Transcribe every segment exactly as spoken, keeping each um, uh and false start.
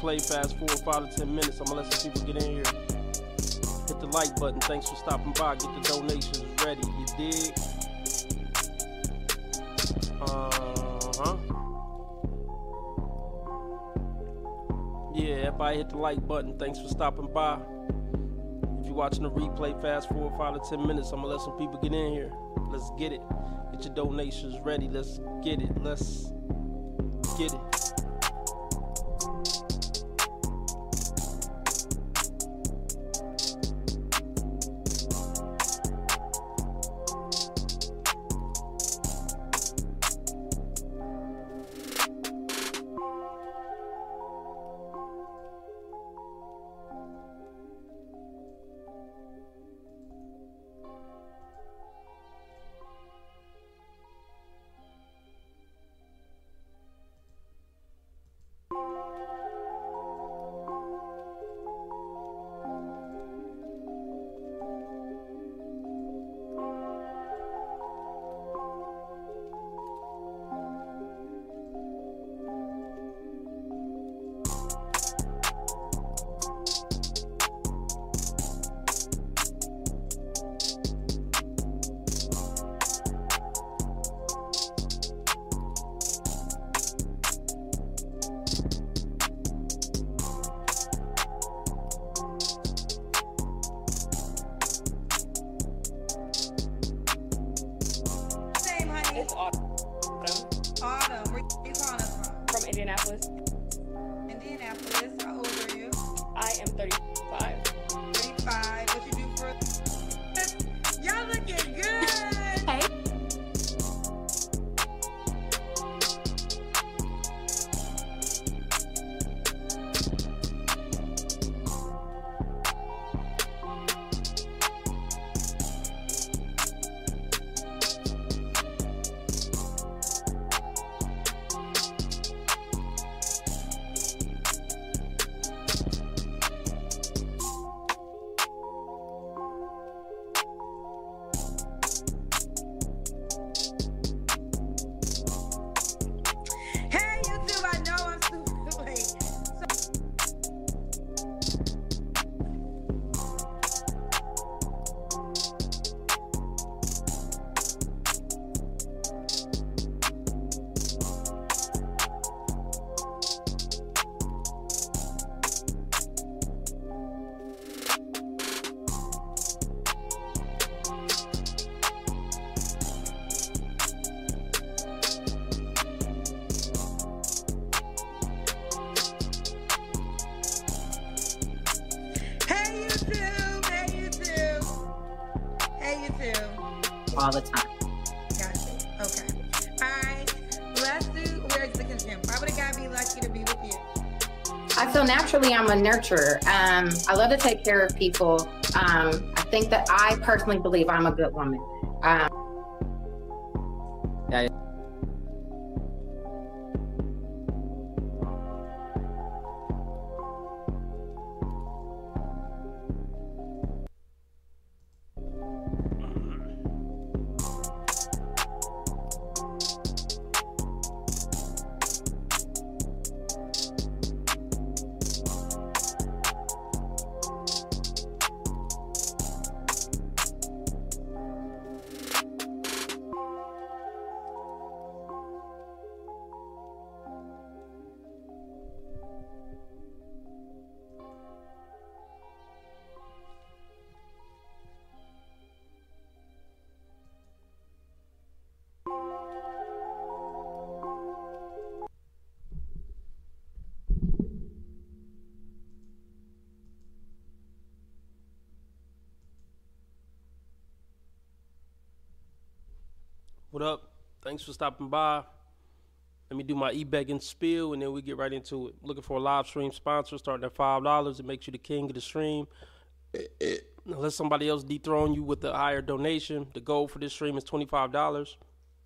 replay. Fast forward five to ten minutes. I'm gonna let some people get in here. Hit the like button. Thanks for stopping by. Get the donations ready. You dig? Uh-huh. Yeah, everybody hit the like button. Thanks for stopping by. If you're watching the replay, fast forward five to ten minutes. I'm gonna let some people get in here. Let's get it. Get your donations ready. Let's get it. Let's get it. It's Autumn. Autumn, where you calling us from? From Indianapolis. Indianapolis. How old are you? I am thirty-five. thirty-five. What you do for? Y'all looking good. Hey. Hey, YouTube. I know I'm super late. So Hey, YouTube. Hey, YouTube. Hey, YouTube. all the time. Got you. Okay. All right. Let's do. Where's the contempt? Why would a guy be lucky to be with you? I feel naturally I'm a nurturer. Um, I love to take care of people. Um, I think that I personally believe I'm a good woman. Um, yeah. What up? Thanks for stopping by. Let me do my e-begging spiel, and then we get right into it. Looking for a live stream sponsor starting at five dollars. It makes you the king of the stream. Unless somebody else dethrone you with a higher donation, the goal for this stream is twenty-five dollars.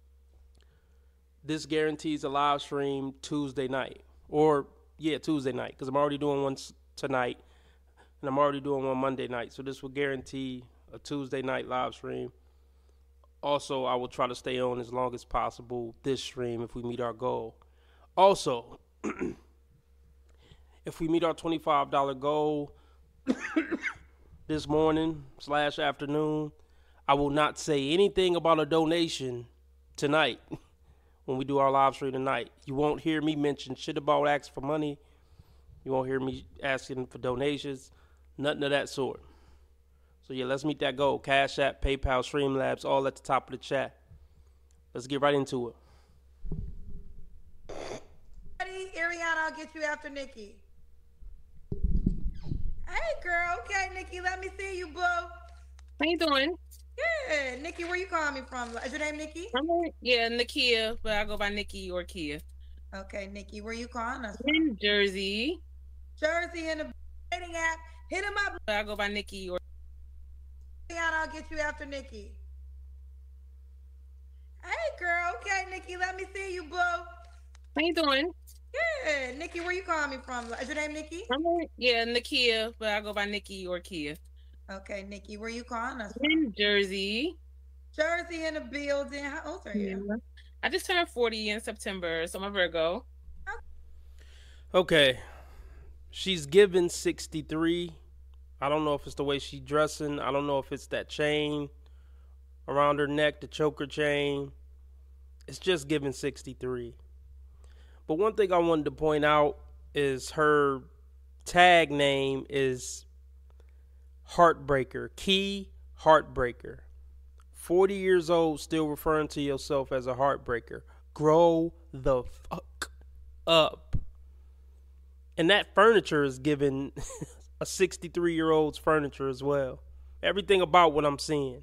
This guarantees a live stream Tuesday night. Or, yeah, Tuesday night, because I'm already doing one tonight, and I'm already doing one Monday night. So this will guarantee a Tuesday night live stream. Also, I will try to stay on as long as possible this stream if we meet our goal. Also, If we meet our twenty-five dollars goal this morning slash afternoon, I will not say anything about a donation tonight when we do our live stream tonight. You won't hear me mention shit about asking for money. You won't hear me asking for donations. Nothing of that sort. So yeah, let's meet that goal. Cash App, PayPal, Streamlabs, all at the top of the chat. Let's get right into it. Ariana, I'll get you after Nikki. Hey, girl. Okay, Nikki, let me see you, boo. How you doing? Good. Nikki, where you calling me from? Is your name Nikki? I'm yeah, Nakia, but I go by Nikki or Kia. Okay, Nikki, where you calling us from? In Jersey. Jersey in the dating app. Hit him up. I go by Nikki or Ariana, I'll get you after Nikki. Hey, girl. Okay, Nikki, let me see you, boo. How you doing? Good. Nikki, where you calling me from? Is your name Nikki? I'm yeah, Nakia, but I go by Nikki or Kia. Okay, Nikki, where you calling us from? In Jersey. Jersey in the building. How old are you? Yeah. I just turned forty in September, so I'm a Virgo. Okay. She's given sixty-three. I don't know if it's the way she's dressing. I don't know if it's that chain around her neck, the choker chain. It's just given sixty-three. But one thing I wanted to point out is her tag name is Heartbreaker. Key Heartbreaker. forty years old, still referring to yourself as a heartbreaker. Grow the fuck up. And that furniture is given a sixty-three-year-old's furniture as well. Everything about what I'm seeing.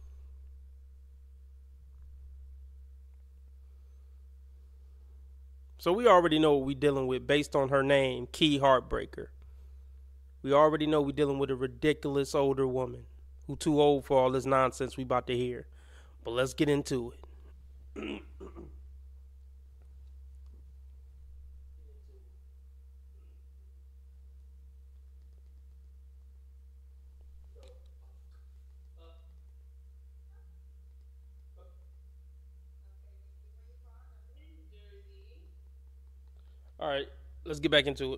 So we already know what we're dealing with based on her name, Key Heartbreaker. We already know we're dealing with a ridiculous older woman who too old for all this nonsense we about to hear. But let's get into it. All right, let's get back into it.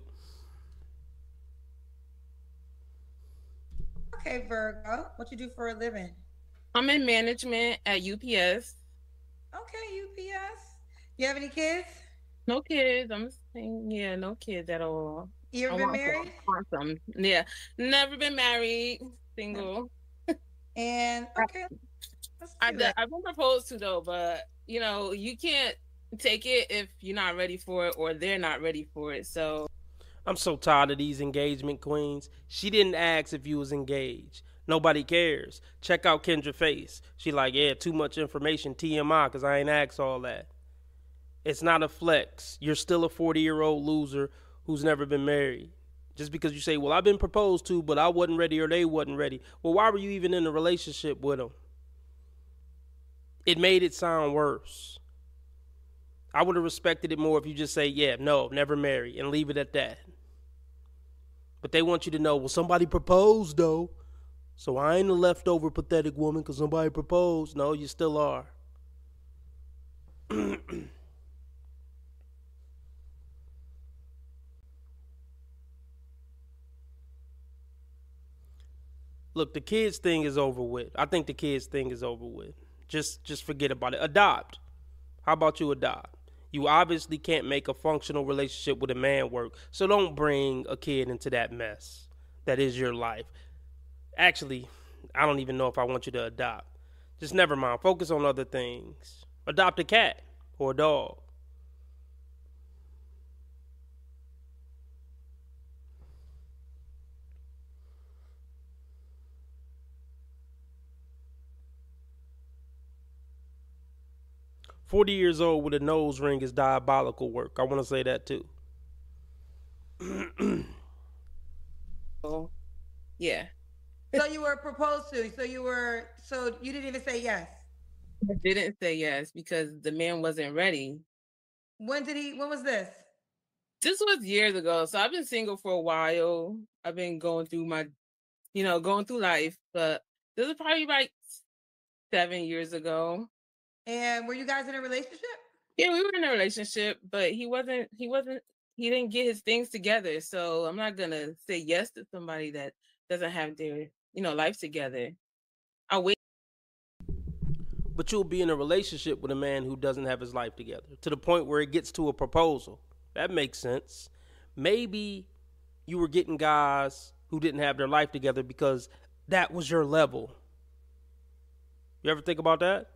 Okay, Virgo, what you do for a living? I'm in management at U P S. Okay, U P S. You have any kids? No kids. I'm saying, yeah, no kids at all. You ever been married? Awesome. Yeah, never been married. Single. And okay, I I've been proposed to though, but you know you can't take it if you're not ready for it or they're not ready for it. So I'm so tired of these engagement queens. She didn't ask if you was engaged. Nobody cares. Check out Kendra face. She like, yeah, too much information, T M I, because I ain't asked all that. It's not a flex. You're still a forty-year-old loser who's never been married. Just because you say, well, I've been proposed to, but I wasn't ready or they wasn't ready. Well, why were you even in a relationship with them? It made it sound worse. I would have respected it more if you just say, yeah, no, never marry, and leave it at that. But they want you to know, well, somebody proposed, though. So I ain't a leftover pathetic woman because somebody proposed. No, you still are. Look, the kids thing is over with. I think the kids thing is over with. Just, just forget about it. Adopt. How about you adopt? You obviously can't make a functional relationship with a man work, so don't bring a kid into that mess. That is your life. Actually, I don't even know if I want you to adopt. Just never mind. Focus on other things. Adopt a cat or a dog. forty years old with a nose ring is diabolical work. I want to say that too. Oh, yeah. So you were proposed to. So you were, so you didn't even say yes. I didn't say yes because the man wasn't ready. When did he, when was this? This was years ago. So I've been single for a while. I've been going through my, you know, going through life. But this is probably like seven years ago. And were you guys in a relationship? Yeah, we were in a relationship, but he wasn't, he wasn't he didn't get his things together. So I'm not gonna say yes to somebody that doesn't have their, you know, life together. I'll wait. But you'll be in a relationship with a man who doesn't have his life together to the point where it gets to a proposal. That makes sense. Maybe you were getting guys who didn't have their life together because that was your level. You ever think about that?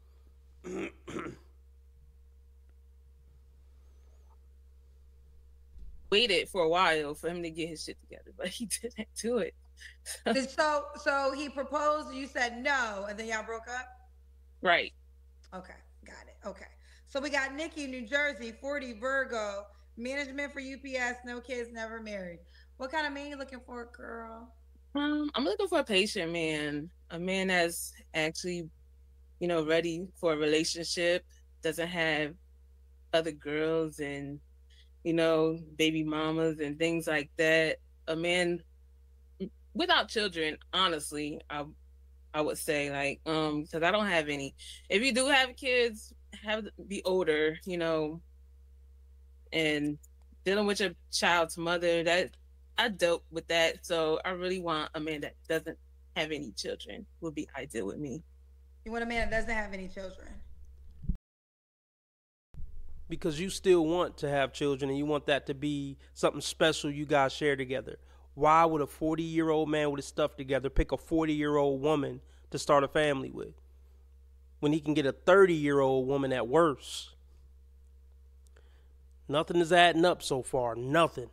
Waited for a while for him to get his shit together, but he didn't do it. So, so he proposed, you said no, and then y'all broke up? Right. Okay, got it. Okay. So we got Nikki, New Jersey, forty, Virgo, management for U P S, no kids, never married. What kind of man you looking for, girl? Um, I'm looking for a patient man, a man that's actually, you know, ready for a relationship, doesn't have other girls and, you know, baby mamas and things like that. A man without children, honestly, I I would say, like, um, because I don't have any. If you do have kids, have be older, you know, and dealing with your child's mother, that I dealt with that. So I really want a man that doesn't have any children would be ideal with me. You want a man that doesn't have any children? Because you still want to have children and you want that to be something special you guys share together. Why would a forty-year-old man with his stuff together pick a forty-year-old woman to start a family with when he can get a thirty-year-old woman at worst? Nothing is adding up so far. Nothing.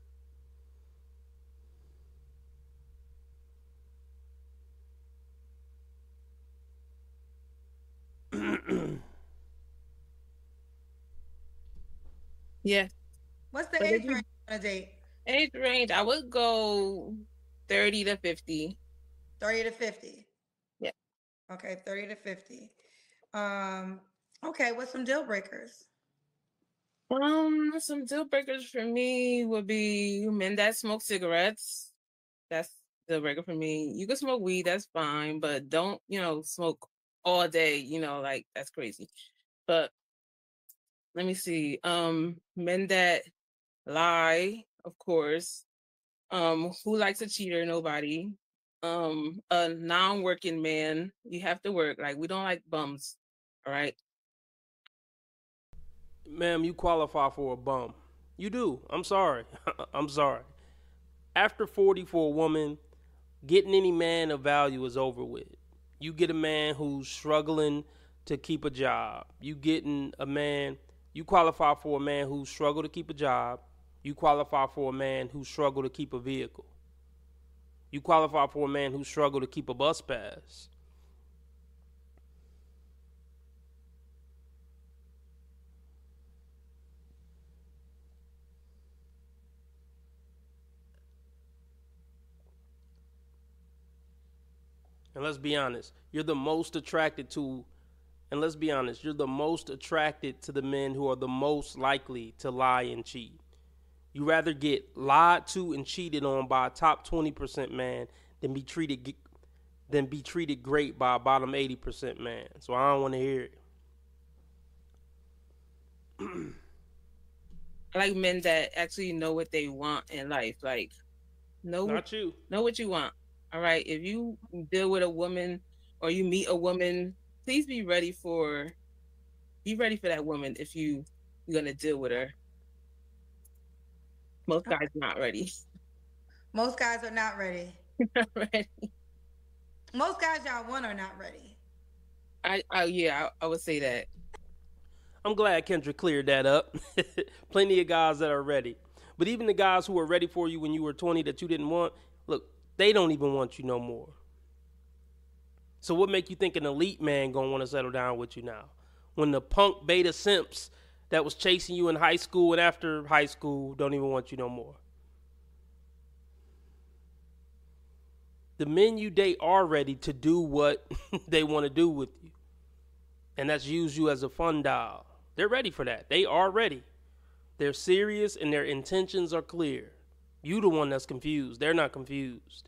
Yeah. What's the But age if you- range on a date? Age range, I would go thirty to fifty. thirty to fifty. Yeah. Okay, thirty to fifty. Um, okay, what's some deal breakers? Um, some deal breakers for me would be men that smoke cigarettes. That's deal breaker for me. You can smoke weed, that's fine, but don't, you know, smoke all day, you know, like that's crazy. But let me see. Um, men that lie, of course. Um, who likes a cheater? Nobody. Um, a non-working man, you have to work. Like, we don't like bums. All right. Ma'am, you qualify for a bum. You do. I'm sorry. I'm sorry. After forty for a woman, getting any man of value is over with. You get a man who's struggling to keep a job. You getting a man, you qualify for a man who struggled to keep a job. You qualify for a man who struggled to keep a vehicle. You qualify for a man who struggled to keep a bus pass. And let's be honest, you're the most attracted to, and let's be honest, you're the most attracted to the men who are the most likely to lie and cheat. You rather get lied to and cheated on by a top twenty percent man than be treated than be treated great by a bottom eighty percent man. So I don't want to hear it. I like men that actually know what they want in life. Like, know Not you. know what you want. All right. If you deal with a woman or you meet a woman, please be ready for be ready for that woman if you you're gonna deal with her. Most guys not ready. Most guys are not ready. Not ready. Most guys y'all want are not ready. I, I yeah, I, I would say that. I'm glad Kendra cleared that up. Plenty of guys that are ready. But even the guys who were ready for you when you were twenty that you didn't want, look, they don't even want you no more. So what make you think an elite man gonna want to settle down with you now? When the punk beta simps that was chasing you in high school and after high school don't even want you no more. The men you date are ready to do what they want to do with you. And that's use you as a fun doll. They're ready for that. They are ready. They're serious and their intentions are clear. You the one that's confused. They're not confused.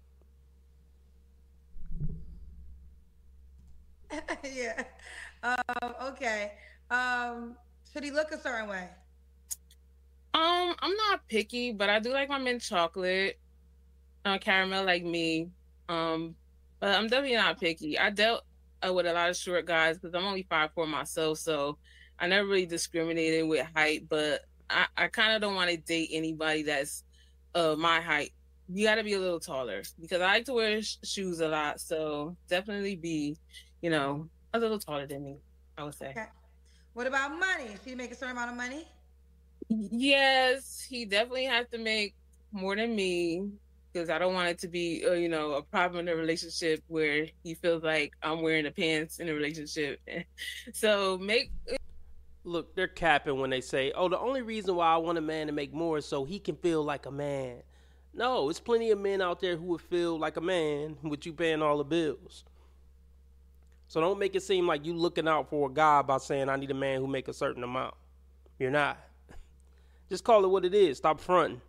Yeah. Um, okay. Um, should he look a certain way? Um, I'm not picky, but I do like my mint chocolate, uh, caramel like me. Um, but I'm definitely not picky. I dealt uh, with a lot of short guys because I'm only five four myself, so I never really discriminated with height. But I, I kind of don't want to date anybody that's uh my height. You got to be a little taller because I like to wear sh- shoes a lot. So definitely be, you know, a little taller than me, I would say. Okay. What about money? Should you make a certain amount of money? Yes, he definitely has to make more than me because I don't want it to be, uh, you know, a problem in a relationship where he feels like I'm wearing the pants in a relationship. So make. Look, they're capping when they say, oh, the only reason why I want a man to make more is so he can feel like a man. No, it's plenty of men out there who would feel like a man with you paying all the bills. So don't make it seem like you looking out for a guy by saying I need a man who make a certain amount. You're not. Just call it what it is. Stop fronting.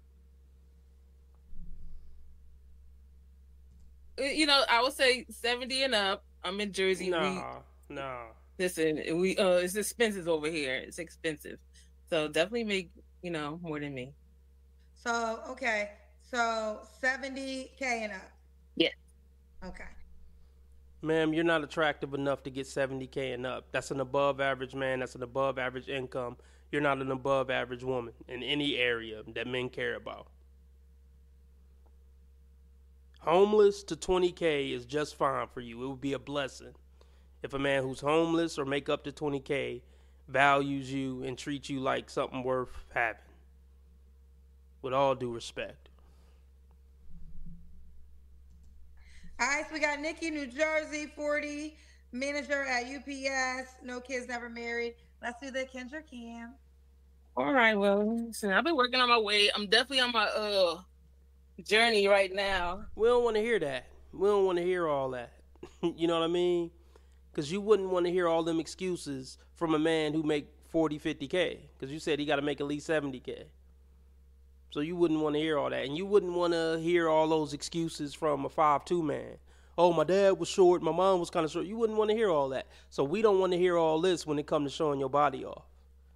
You know, I would say seventy and up. I'm in Jersey. Nah, we, nah. Listen, we uh, it's expensive over here. It's expensive, so definitely make you know more than me. So okay, so seventy K and up. Yeah. Okay. Ma'am, you're not attractive enough to get seventy K and up. That's an above average man. That's an above average income. You're not an above average woman in any area that men care about. Homeless to twenty K is just fine for you. It would be a blessing if a man who's homeless or make up to twenty K values you and treats you like something worth having. With all due respect. All right, so we got Nikki, New Jersey, forty, manager at U P S, no kids, never married. Let's do the Kendra Cam. All right, well, listen, I've been working on my way. I'm definitely on my uh journey right now. We don't want to hear that. We don't want to hear all that. You know what I mean? Because you wouldn't want to hear all them excuses from a man who make forty, fifty K. Because you said he got to make at least seventy K. So you wouldn't want to hear all that. And you wouldn't want to hear all those excuses from a five two man. Oh, my dad was short. My mom was kind of short. You wouldn't want to hear all that. So we don't want to hear all this when it comes to showing your body off.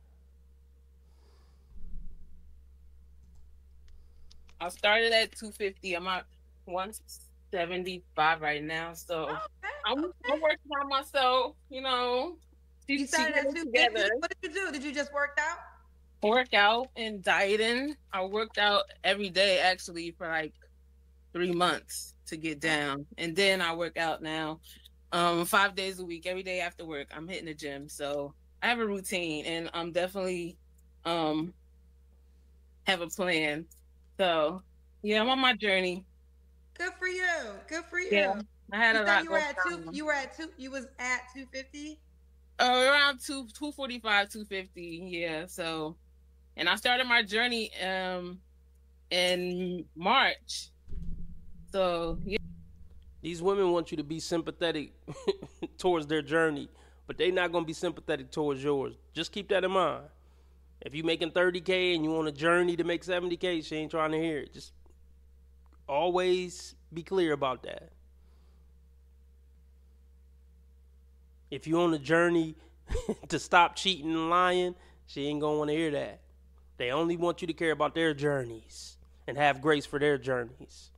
I started at two fifty. I'm at one seventy-five right now. So Okay, I'm, okay. I'm working on myself, you know. You started at two fifty. What did you do? Did you just work out? Workout and dieting. I worked out every day actually for like three months to get down. And then I work out now um, five days a week, every day after work. I'm hitting the gym. So I have a routine and I'm definitely um, have a plan. So yeah, I'm on my journey. Good for you. Good for you. Yeah, I had you a said lot you were going at two. on. You were at two. You was at two fifty. Uh, around two two forty five, two fifty. Yeah. So, and I started my journey um in March. So yeah. These women want you to be sympathetic towards their journey, but they're not going to be sympathetic towards yours. Just keep that in mind. If you're making thirty K and you on a journey to make seventy K, she ain't trying to hear it. Just always be clear about that. If you're on a journey to stop cheating and lying, she ain't going to want to hear that. They only want you to care about their journeys and have grace for their journeys.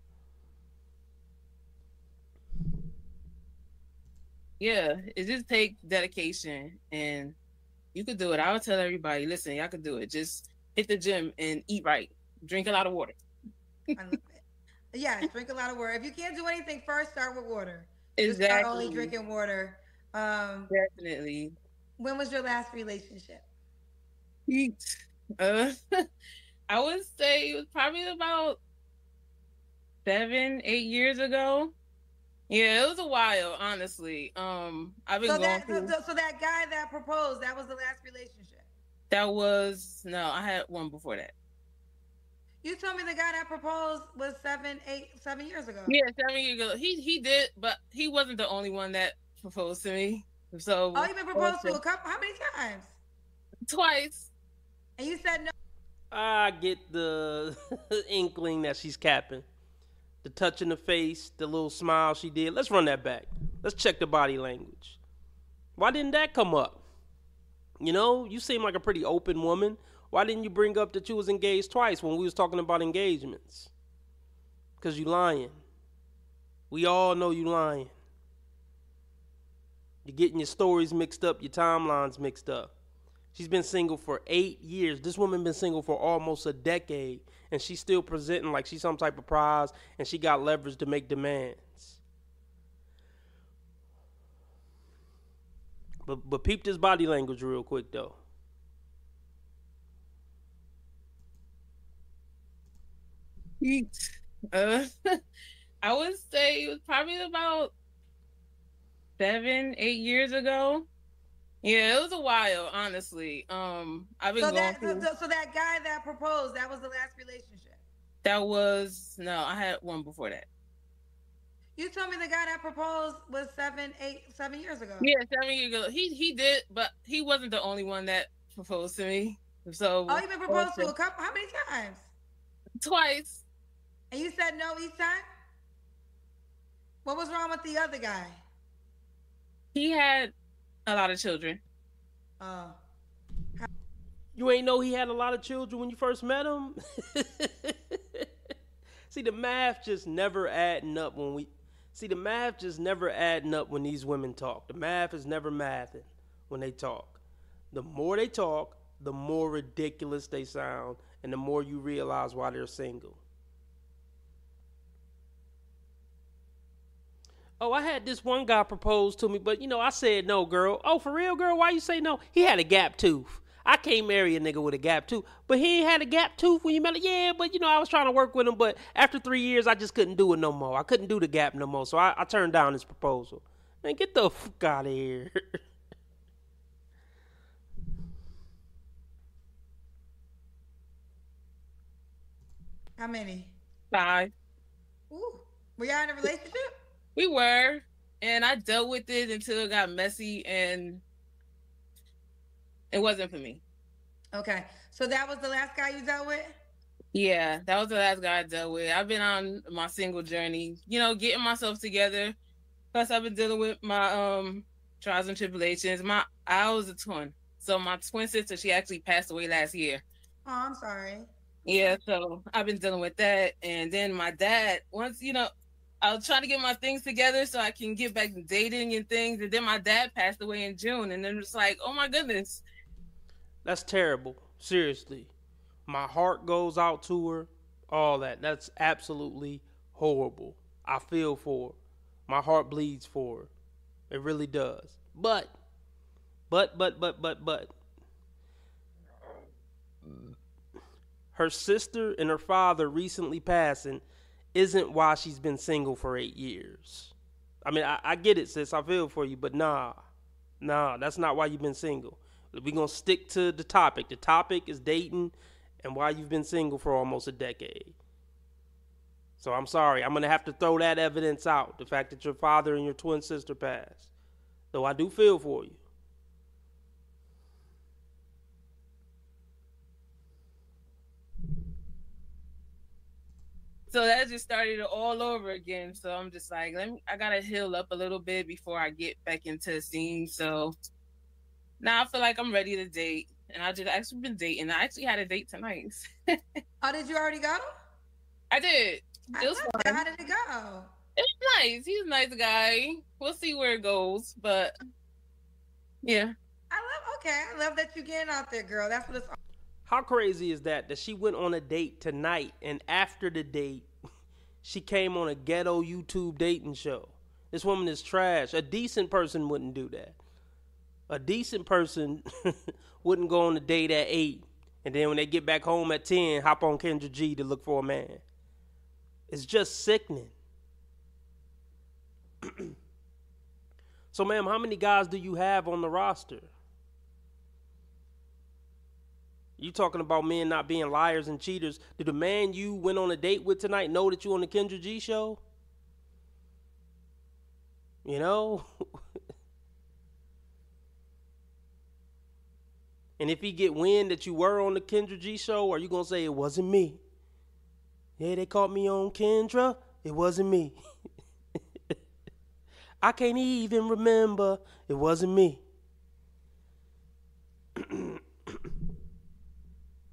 Yeah, it just takes dedication and you could do it. I would tell everybody, listen, y'all could do it. Just hit the gym and eat right. Drink a lot of water. I love it. Yeah, drink a lot of water. If you can't do anything first, start with water. Exactly. Just start only drinking water. Um, Definitely. When was your last relationship? Uh, I would say it was probably about seven, eight years ago. Yeah, it was a while, honestly. Um, I've been so going that through... so, so that guy that proposed, that was the last relationship. That was no, I had one before that. You told me the guy that proposed was seven, eight, seven years ago. Yeah, seven years ago. He he did, but he wasn't the only one that proposed to me. So oh, you've been proposed to a couple. How many times? Twice. And you said no. I get the inkling that she's capping. The touch in the face, the little smile she did. Let's run that back. Let's check the body language. Why didn't that come up? You know, you seem like a pretty open woman. Why didn't you bring up that you was engaged twice when we was talking about engagements? Because you lying. We all know you lying. You're getting your stories mixed up, your timelines mixed up. She's been single for eight years. This woman been single for almost a decade, and she's still presenting like she's some type of prize, and she got leverage to make demands. But but peep this body language real quick though. Uh, I would say it was probably about seven, eight years ago. Yeah, it was a while, honestly. Um, I've been So going that through. so, so that guy that proposed, that was the last relationship. That was no, I had one before that. You told me the guy that proposed was seven, eight, seven years ago. Yeah, seven years ago. He he did, but he wasn't the only one that proposed to me. So Oh, you've been proposed to a couple. How many times? Twice. And you said no each time? What was wrong with the other guy? He had a lot of children. Oh. You ain't know he had a lot of children when you first met him? See, the math just never adding up when we... See, the math just never adding up when these women talk. The math is never mathing when they talk. The more they talk, the more ridiculous they sound, and the more you realize why they're single. Oh, I had this one guy propose to me, but, you know, I said no, girl. Oh, for real, girl? Why you say no? He had a gap tooth. I can't marry a nigga with a gap tooth. But he ain't had a gap tooth when you met him. Yeah, but, you know, I was trying to work with him, but after three years, I just couldn't do it no more. I couldn't do the gap no more, so I, I turned down his proposal. Man, get the fuck out of here. How many? Five. Ooh. Were y'all in a relationship? We were, and I dealt with it until it got messy, and it wasn't for me. Okay. So that was the last guy you dealt with? Yeah, that was the last guy I dealt with. I've been on my single journey, you know, getting myself together. Plus, I've been dealing with my um trials and tribulations. My I was a twin, so my twin sister, she actually passed away last year. Oh, I'm sorry. Yeah, so I've been dealing with that, and then my dad. Once you know, I was trying to get my things together so I can get back to dating and things, and then my dad passed away in June, and then it's like, oh my goodness. That's terrible. Seriously. My heart goes out to her. All that. That's absolutely horrible. I feel for her. My heart bleeds for her. It really does. But, but, but, but, but, but. Her sister and her father recently passing isn't why she's been single for eight years. I mean, I, I get it, sis. I feel for you, but nah. Nah, that's not why you've been single. We're going to stick to the topic. The topic is dating and why you've been single for almost a decade. So I'm sorry. I'm going to have to throw that evidence out. The fact that your father and your twin sister passed. Though I do feel for you. So that just started it all over again. So I'm just like, let me, I got to heal up a little bit before I get back into the scene. So now I feel like I'm ready to date. And I just actually been dating. I actually had a date tonight. Oh, did you already go? I did. I It was love fun. that. How did it go? It was nice. He's a nice guy. We'll see where it goes. But yeah. I love, okay. I love that you getting out there, girl. That's what it's all. How crazy is that? That she went on a date tonight, and after the date, she came on a ghetto YouTube dating show. This woman is trash. A decent person wouldn't do that. A decent person wouldn't go on a date at eight, and then when they get back home at ten, hop on Kendra G to look for a man. It's just sickening. So, ma'am, how many guys do you have on the roster? You talking about men not being liars and cheaters. Did the man you went on a date with tonight know that you on the Kendra G show? You know? And if he get wind that you were on the Kendra G show, are you going to say it wasn't me? Yeah, they caught me on Kendra. It wasn't me. I can't even remember. It wasn't me.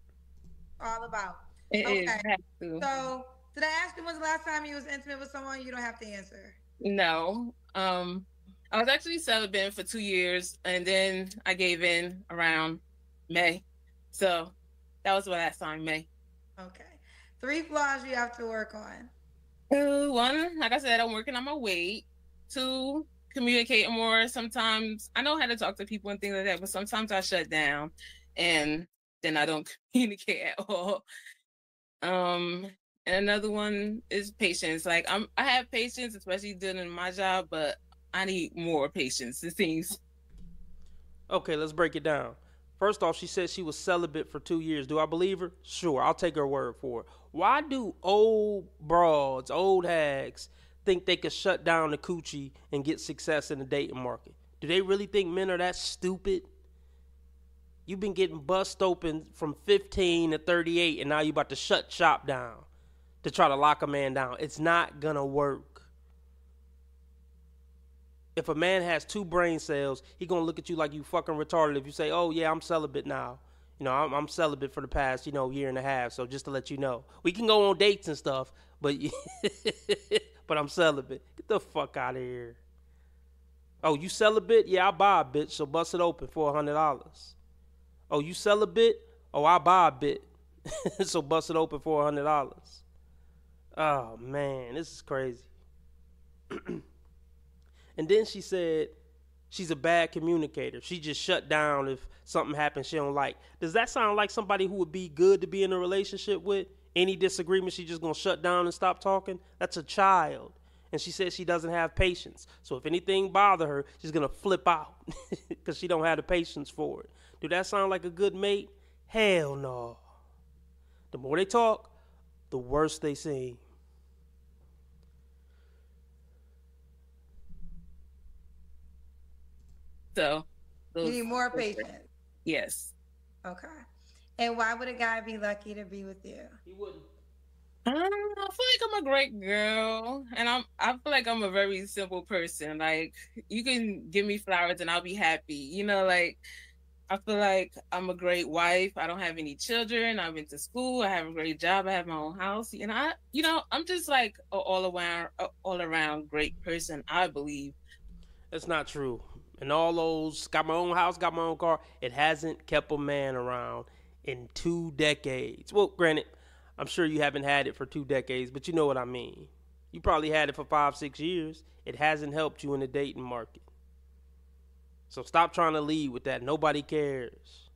all about. It okay. is. Have to. So, did I ask you when's the last time you was intimate with someone? You don't have to answer. No. Um, I was actually celibate for two years, and then I gave in around May. So that was the last time, May. Okay. Three flaws you have to work on. Uh, one, like I said, I'm working on my weight. Two, communicating more. Sometimes I know how to talk to people and things like that, but sometimes I shut down and then I don't communicate at all. Um, and another one is patience. Like I'm, I have patience, especially doing my job, but I need more patience, it seems. Okay, let's break it down. First off, she said she was celibate for two years. Do I believe her? Sure, I'll take her word for it. Why do old broads, old hags, think they could shut down the coochie and get success in the dating market? Do they really think men are that stupid? You've been getting bust open from fifteen to thirty-eight, and now you're about to shut shop down to try to lock a man down. It's not gonna work. If a man has two brain cells, he gonna look at you like you fucking retarded if you say, oh yeah, I'm celibate now. You know, I'm, I'm celibate for the past, you know, year and a half. So just to let you know, we can go on dates and stuff, but but I'm celibate. Get the fuck out of here. Oh, you celibate? Yeah, I'll buy a bitch, so bust it open for a hundred dollars. Oh, you celibate? Oh, I'll buy a bit, so bust it open for a hundred dollars. Oh man, this is crazy. And then she said she's a bad communicator. She just shut down if something happens she don't like. Does that sound like somebody who would be good to be in a relationship with? Any disagreement, she just gonna shut down and stop talking? That's a child. And she says she doesn't have patience. So if anything bother her, she's gonna flip out because she don't have the patience for it. Do that sound like a good mate? Hell no. The more they talk, the worse they seem. So You need more patience. Yes. Okay. And why would a guy be lucky to be with you? He wouldn't. Um, I feel like I'm a great girl, and I'm. I feel like I'm a very simple person. Like you can give me flowers, and I'll be happy. You know, like I feel like I'm a great wife. I don't have any children. I went to school. I have a great job. I have my own house. And I, you know, I'm just like an all around, all around great person. I believe. That's not true. And all those, got my own house, got my own car, it hasn't kept a man around in two decades. Well, granted, I'm sure you haven't had it for two decades, but you know what I mean. You probably had it for five, six years. It hasn't helped you in the dating market. So stop trying to lead with that. Nobody cares.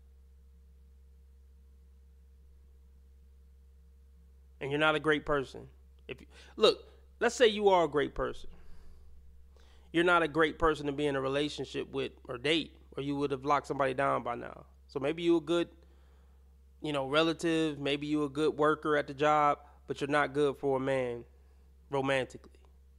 And you're not a great person. If you, look, let's say you are a great person. You're not a great person to be in a relationship with or date, or you would have locked somebody down by now. So maybe you're a good, you know, relative. Maybe you're a good worker at the job, but you're not good for a man romantically.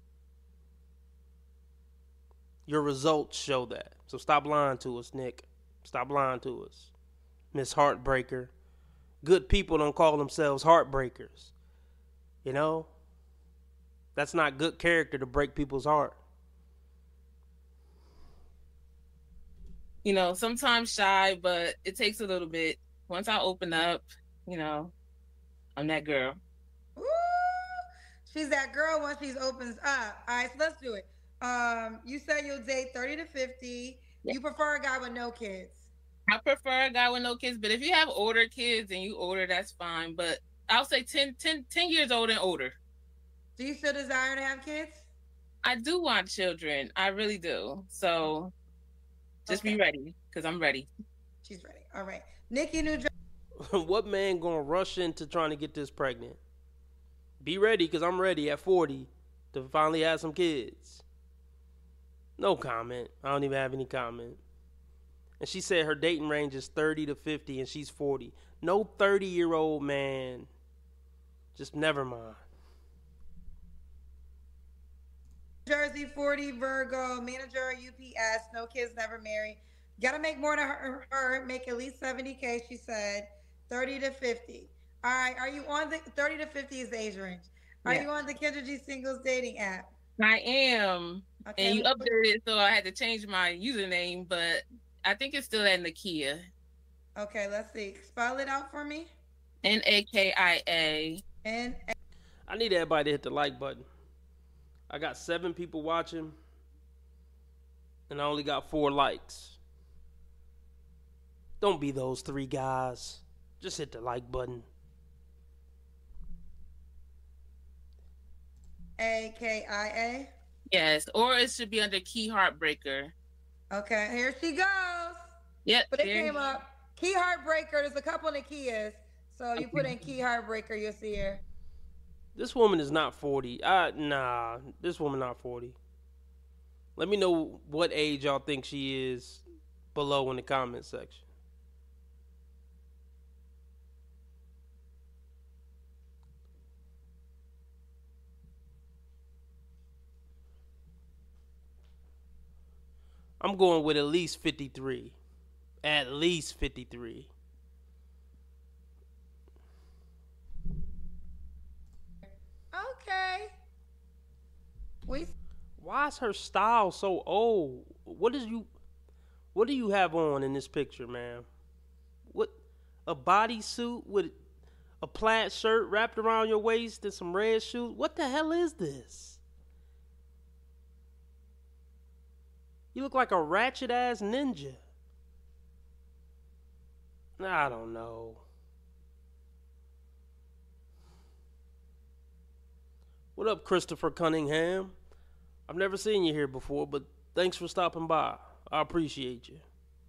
Your results show that. So stop lying to us, Nick. Stop lying to us. Miss Heartbreaker. Good people don't call themselves heartbreakers. You know? That's not good character to break people's heart. You know, sometimes shy, but it takes a little bit. Once I open up, you know, I'm that girl. Ooh, she's that girl once she opens up. All right, so let's do it. Um, you said you'll date thirty to fifty. Yeah. You prefer a guy with no kids. I prefer a guy with no kids, but if you have older kids and you older, that's fine. But I'll say ten, ten, ten years old and older. Do you still desire to have kids? I do want children. I really do. So just okay. Be ready, because I'm ready. She's ready. All right. Nikki, New Jersey. What man gonna rush into trying to get this pregnant? Be ready, because I'm ready at forty to finally have some kids. No comment. I don't even have any comment. And she said her dating range is thirty to fifty and she's forty. No thirty-year-old man. Just never mind. Jersey, forty, Virgo, manager at U P S, no kids, never married. Gotta make more than her, her, make at least seventy K, she said. thirty to fifty. All right, are you on the, thirty to fifty is the age range. Are yeah. you on the Kendra G Singles dating app? I am. Okay, and you updated it, so I had to change my username, but I think it's still at Nakia. Okay, let's see. Spell it out for me. N A K I A. And I need everybody to hit the like button. I got seven people watching, and I only got four likes. Don't be those three guys. Just hit the like button. A K I A. Yes, or it should be under Key Heartbreaker. Okay, here she goes. Yep. But it there- came up. Key Heartbreaker. There's a couple in the Kias. So you put in Key Heartbreaker, you'll see her. This woman is not forty. Uh, nah, this woman not forty. Let me know what age y'all think she is below in the comment section. I'm going with at least fifty-three. At least fifty-three. Okay. We Why is her style so old? What is you what do you have on in this picture, man? What, a bodysuit with a plaid shirt wrapped around your waist and some red shoes? What the hell is this? You look like a ratchet ass ninja. I don't know. What up, Christopher Cunningham? I've never seen you here before, but thanks for stopping by. I appreciate you.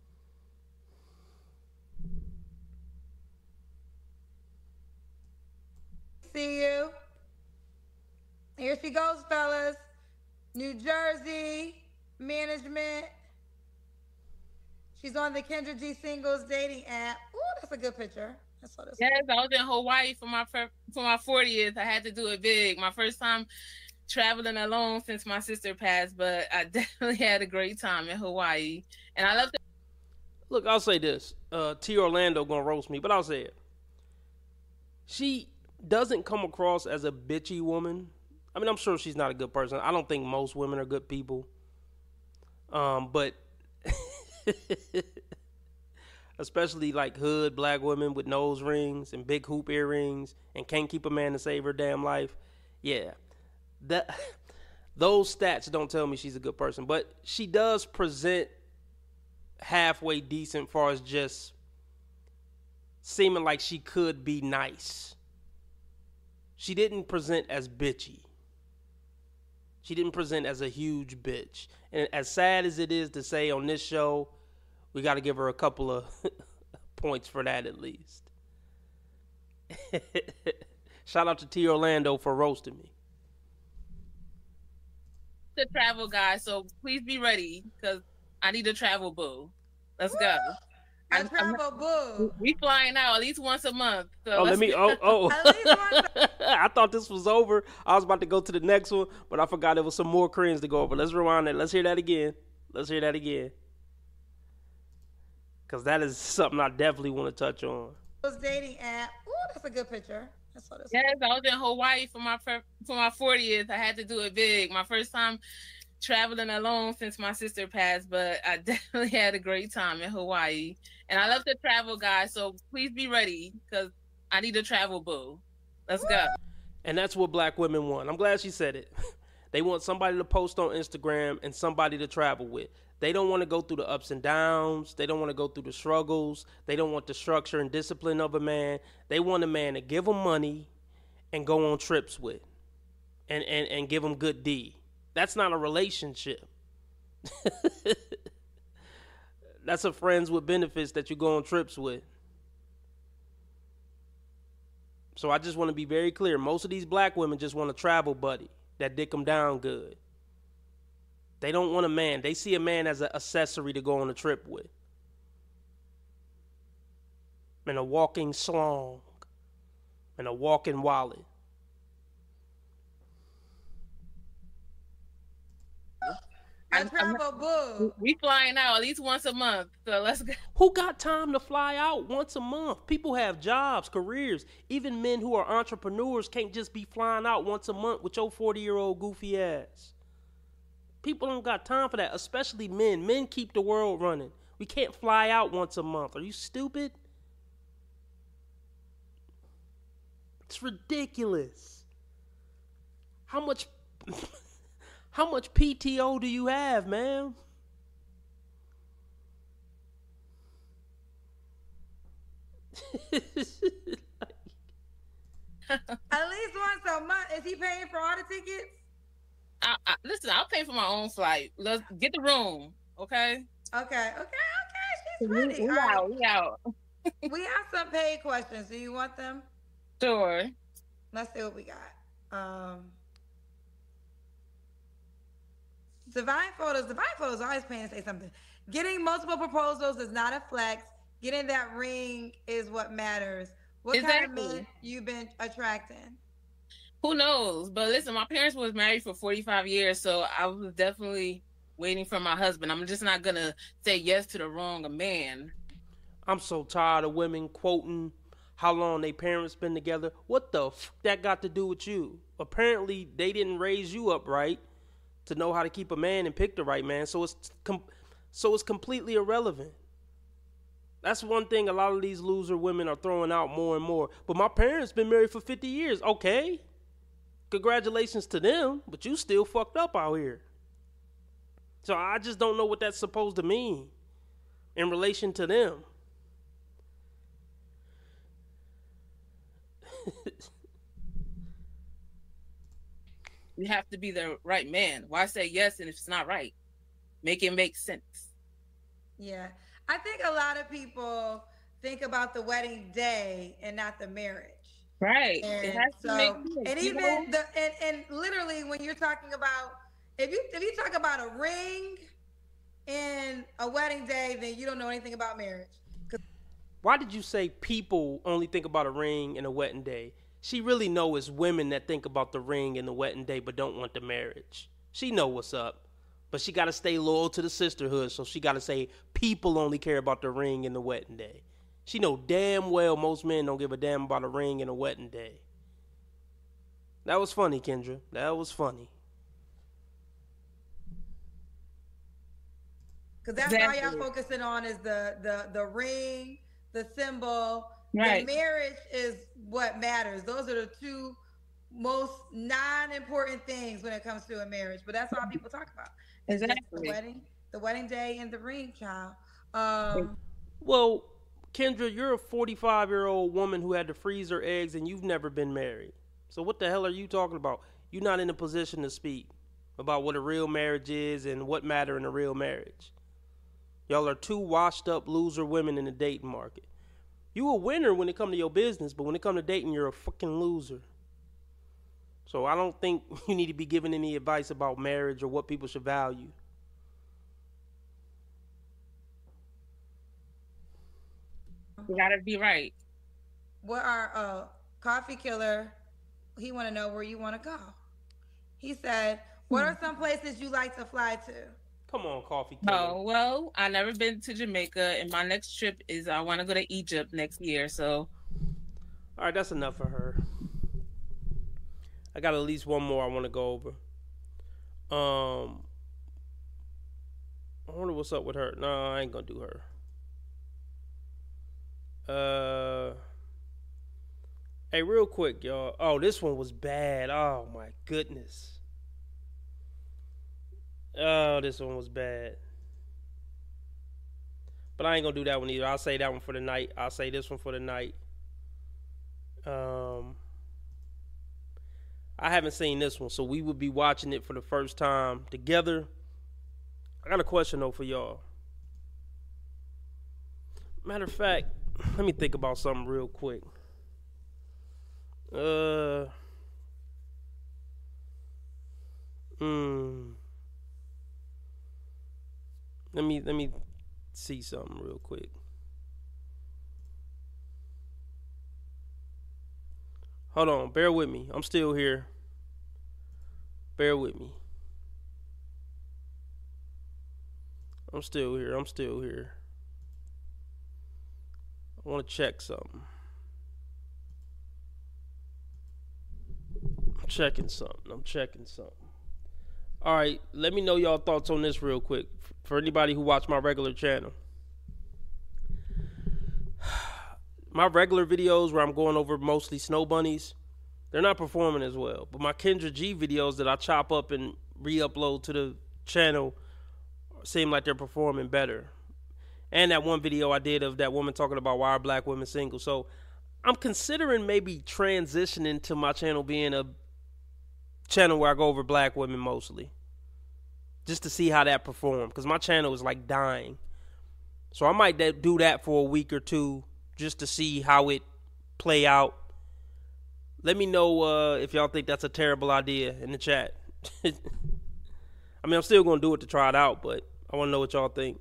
see you. Here she goes, fellas. New Jersey management. She's on the Kendra G Singles dating app. Ooh, that's a good picture. I saw this. Yes, I was in Hawaii for my fir- for my fortieth. I had to do it big. My first time traveling alone since my sister passed, but I definitely had a great time in Hawaii. And I love the- Look, I'll say this. Uh, T. Orlando gonna roast me, but I'll say it. She doesn't come across as a bitchy woman. I mean, I'm sure she's not a good person. I don't think most women are good people. Um, but especially like hood black women with nose rings and big hoop earrings and can't keep a man to save her damn life. Yeah, that those stats don't tell me she's a good person, but she does present halfway decent, far as just seeming like she could be nice. She didn't present as bitchy. She didn't present as a huge bitch. And as sad as it is to say on this show, we got to give her a couple of points for that at least. Shout out to T. Orlando for roasting me. the travel guy, so please be ready because I need a travel boo. Let's go. A I'm- I'm- travel boo. We flying out at least once a month. So Oh, let let's me. get- Oh, At least once oh. I thought this was over. I was about to go to the next one, but I forgot there was some more cringe to go over. Let's rewind that. Let's hear that again. Let's hear that again. Because that is something I definitely want to touch on. Those dating app. Ooh, that's a good picture. I saw this. Yes, I was in Hawaii for my fir- for my fortieth. I had to do it big. My first time traveling alone since my sister passed, but I definitely had a great time in Hawaii. And I love the travel guy, so please be ready because I need a travel boo. Let's go. And that's what black women want. I'm glad she said it. They want somebody to post on Instagram and somebody to travel with. They don't want to go through the ups and downs. They don't want to go through the struggles. They don't want the structure and discipline of a man. They want a man to give them money and go on trips with and, and, and give them good D. That's not a relationship. That's a friends with benefits that you go on trips with. So I just want to be very clear. Most of these black women just want a travel buddy that dick them down good. They don't want a man. They see a man as an accessory to go on a trip with. And a walking slong. And a walking wallet. A I'm- I'm- travel boo. We flying out at least once a month, so let's go. Who got time to fly out once a month? People have jobs, careers. Even men who are entrepreneurs can't just be flying out once a month with your forty-year-old goofy ass. People don't got time for that, especially men. Men keep the world running. We can't fly out once a month. Are you stupid? It's ridiculous. How much, how much P T O do you have, man? At least once a month. Is he paying for all the tickets? I, I, listen, I'll pay for my own flight. Let's get the room, okay? Okay, okay, okay. She's We, ready. we All right. out, we out. We have some paid questions. Do you want them? Sure. Let's see what we got. Um, Divine Photos. Divine Photos always paying to say something. Getting multiple proposals is not a flex. Getting that ring is what matters. What Exactly. kind of men you been attracting? Who knows? But listen, my parents was married for forty-five years, so I was definitely waiting for my husband. I'm just not going to say yes to the wrong man. I'm so tired of women quoting how long their parents been together. What the f that got to do with you? Apparently, they didn't raise you up right to know how to keep a man and pick the right man. So it's com so it's completely irrelevant. That's one thing a lot of these loser women are throwing out more and more. But my parents been married for fifty years. Okay. Congratulations to them, but you still fucked up out here. So I just don't know what that's supposed to mean in relation to them. You have to be the right man. Why say yes and if it's not right? Make it make sense. Yeah. I think a lot of people think about the wedding day and not the marriage. Right. And It has to so, make sense. and you even know? the and, and literally when you're talking about if you if you talk about a ring and a wedding day, then you don't know anything about marriage. Why did you say people only think about a ring and a wedding day? She really know it's women that think about the ring and the wedding day but don't want the marriage. She know what's up. But she got to stay loyal to the sisterhood, so she got to say people only care about the ring and the wedding day. She know damn well most men don't give a damn about a ring and a wedding day. That was funny, Kendra. That was funny. Because that's Exactly. all y'all focusing on is the the the ring, the symbol. Right. The marriage is what matters. Those are the two most non-important things when it comes to a marriage. But that's all people talk about. It's just Exactly. the wedding, the wedding day, and the ring, child. Um, Well, Kendra, you're a forty-five-year-old woman who had to freeze her eggs and you've never been married. So what the hell are you talking about? You're not in a position to speak about what a real marriage is and what matter in a real marriage. Y'all are two washed up loser women in the dating market. You a winner when it come to your business, but when it come to dating, you're a fucking loser. So I don't think you need to be giving any advice about marriage or what people should value. You gotta be right. what are uh coffee killer? He want to know where you want to go. He said, "What are some places you like to fly to?" Come on, coffee killer. Oh, well, I never been to Jamaica, and my next trip is I want to go to Egypt next year. So, All right, that's enough for her. I got at least one more I want to go over. Um, I wonder what's up with her. No, I ain't gonna do her. Uh, hey, real quick, y'all. Oh, this one was bad. Oh my goodness. Oh, this one was bad. But I ain't gonna do that one either. I'll say that one for the night. I'll say this one for the night. Um, I haven't seen this one, so we will be watching it for the first time together. I got a question though for y'all. Matter of fact, let me think about something real quick. Uh, hmm. Let me let me see something real quick. Hold on, bear with me. I'm still here. Bear with me. I'm still here. I'm still here. I want to check something. I'm checking something. I'm checking something. All right, let me know y'all thoughts on this real quick. For anybody who watch my regular channel. My regular videos where I'm going over mostly snow bunnies, They're not performing as well. But my Kendra G videos that I chop up and re-upload to the channel seem like they're performing better. And that one video I did of that woman talking about why are black women single. So I'm considering maybe transitioning to my channel being a channel where I go over black women mostly. Just to see how that performs. Because my channel is like dying. So I might do that for a week or two just to see how it play out. Let me know uh, if y'all think that's a terrible idea in the chat. I mean, I'm still going to do it to try it out, but I want to know what y'all think.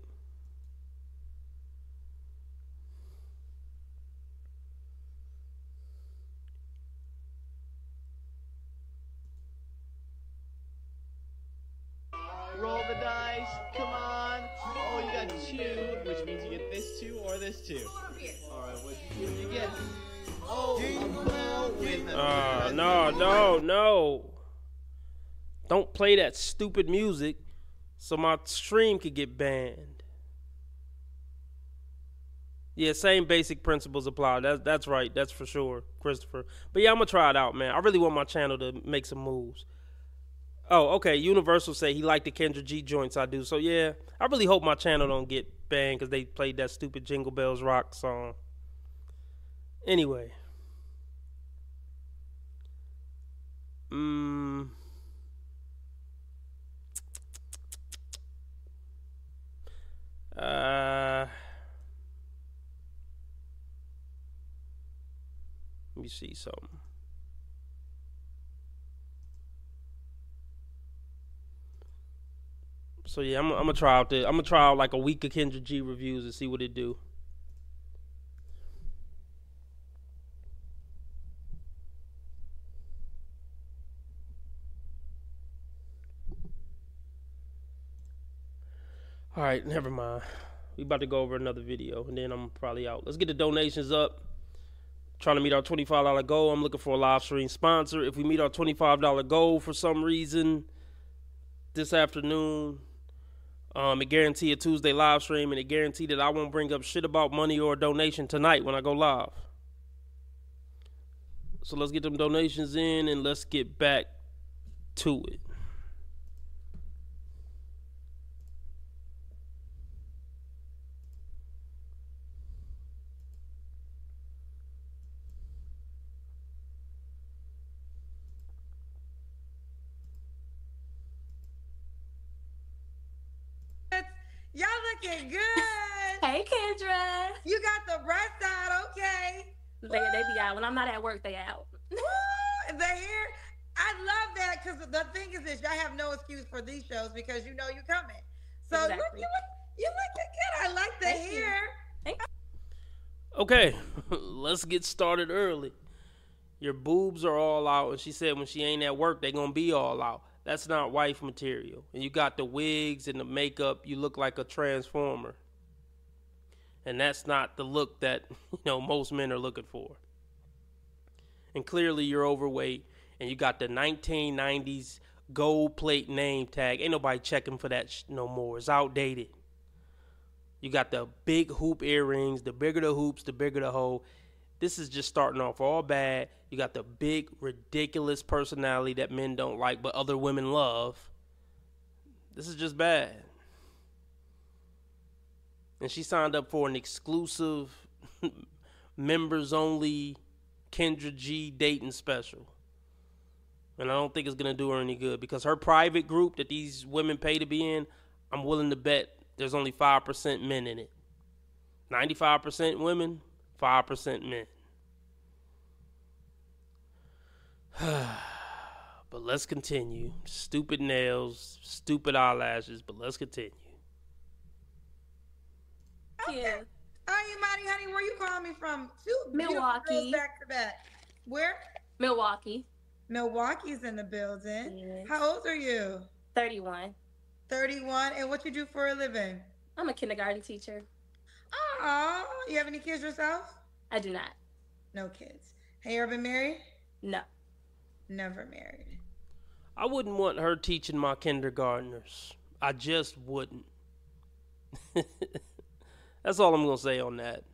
Roll the dice. Come on. Oh, you got two, which means you get this two or this two. All right, what did you get? Oh, a bow with a Uh, no, no, no. Don't play that stupid music so my stream could get banned. Yeah, same basic principles apply. That's that's right. That's for sure, Christopher. But yeah, I'm going to try it out, man. I really want my channel to make some moves. Oh, okay. Universal say he liked the Kendra G joints I do. So yeah, I really hope my channel don't get banned because they played that stupid Jingle Bells Rock song. Anyway. Mm. Uh. Let me see something. So yeah, I'm, I'm gonna try out the I'm gonna try out like a week of Kendra G reviews and see what it do. All right, never mind. We about to go over another video and then I'm probably out. Let's get the donations up. Trying to meet our twenty-five dollar goal. I'm looking for a live stream sponsor. If we meet our twenty-five dollar goal for some reason this afternoon, um, it guarantee a Tuesday live stream, and it guarantee that I won't bring up shit about money or a donation tonight when I go live. So let's get them donations in and let's get back to it. Y'all looking good. Hey, Kendra. You got the breast out, okay. They, they be out. When I'm not at work, they out. Woo! The hair. I love that because the thing is this, y'all have no excuse for these shows because you know you're coming. So Exactly. look, you look, you looking good. I like the Thank you. hair. Thank Okay, let's get started early. Your boobs are all out, and she said when she ain't at work, they gonna be all out. That's not wife material. And you got the wigs and the makeup. You look like a transformer. And that's not the look that, you know, most men are looking for. And clearly you're overweight. And you got the nineteen nineties gold plate name tag. Ain't nobody checking for that sh- no more. It's outdated. You got the big hoop earrings. The bigger the hoops, the bigger the hole. This is just starting off all bad. You got the big, ridiculous personality that men don't like, but other women love. This is just bad. And she signed up for an exclusive, members-only Kendra G dating special. And I don't think it's going to do her any good because her private group that these women pay to be in, I'm willing to bet there's only five percent men in it. ninety-five percent women, five percent men. But let's continue. Stupid nails, stupid eyelashes, but let's continue. Yeah. How you, Monty, honey? Where you calling me from? Two beautiful Milwaukee. girls back to back. Where? Milwaukee. Milwaukee's in the building. Yes. How old are you? thirty-one. thirty-one. And what you do for a living? I'm a kindergarten teacher. Oh, you have any kids yourself? I do not. No kids. Have you ever been married? No. Never married. I wouldn't want her teaching my kindergartners. I just wouldn't. That's all I'm going to say on that.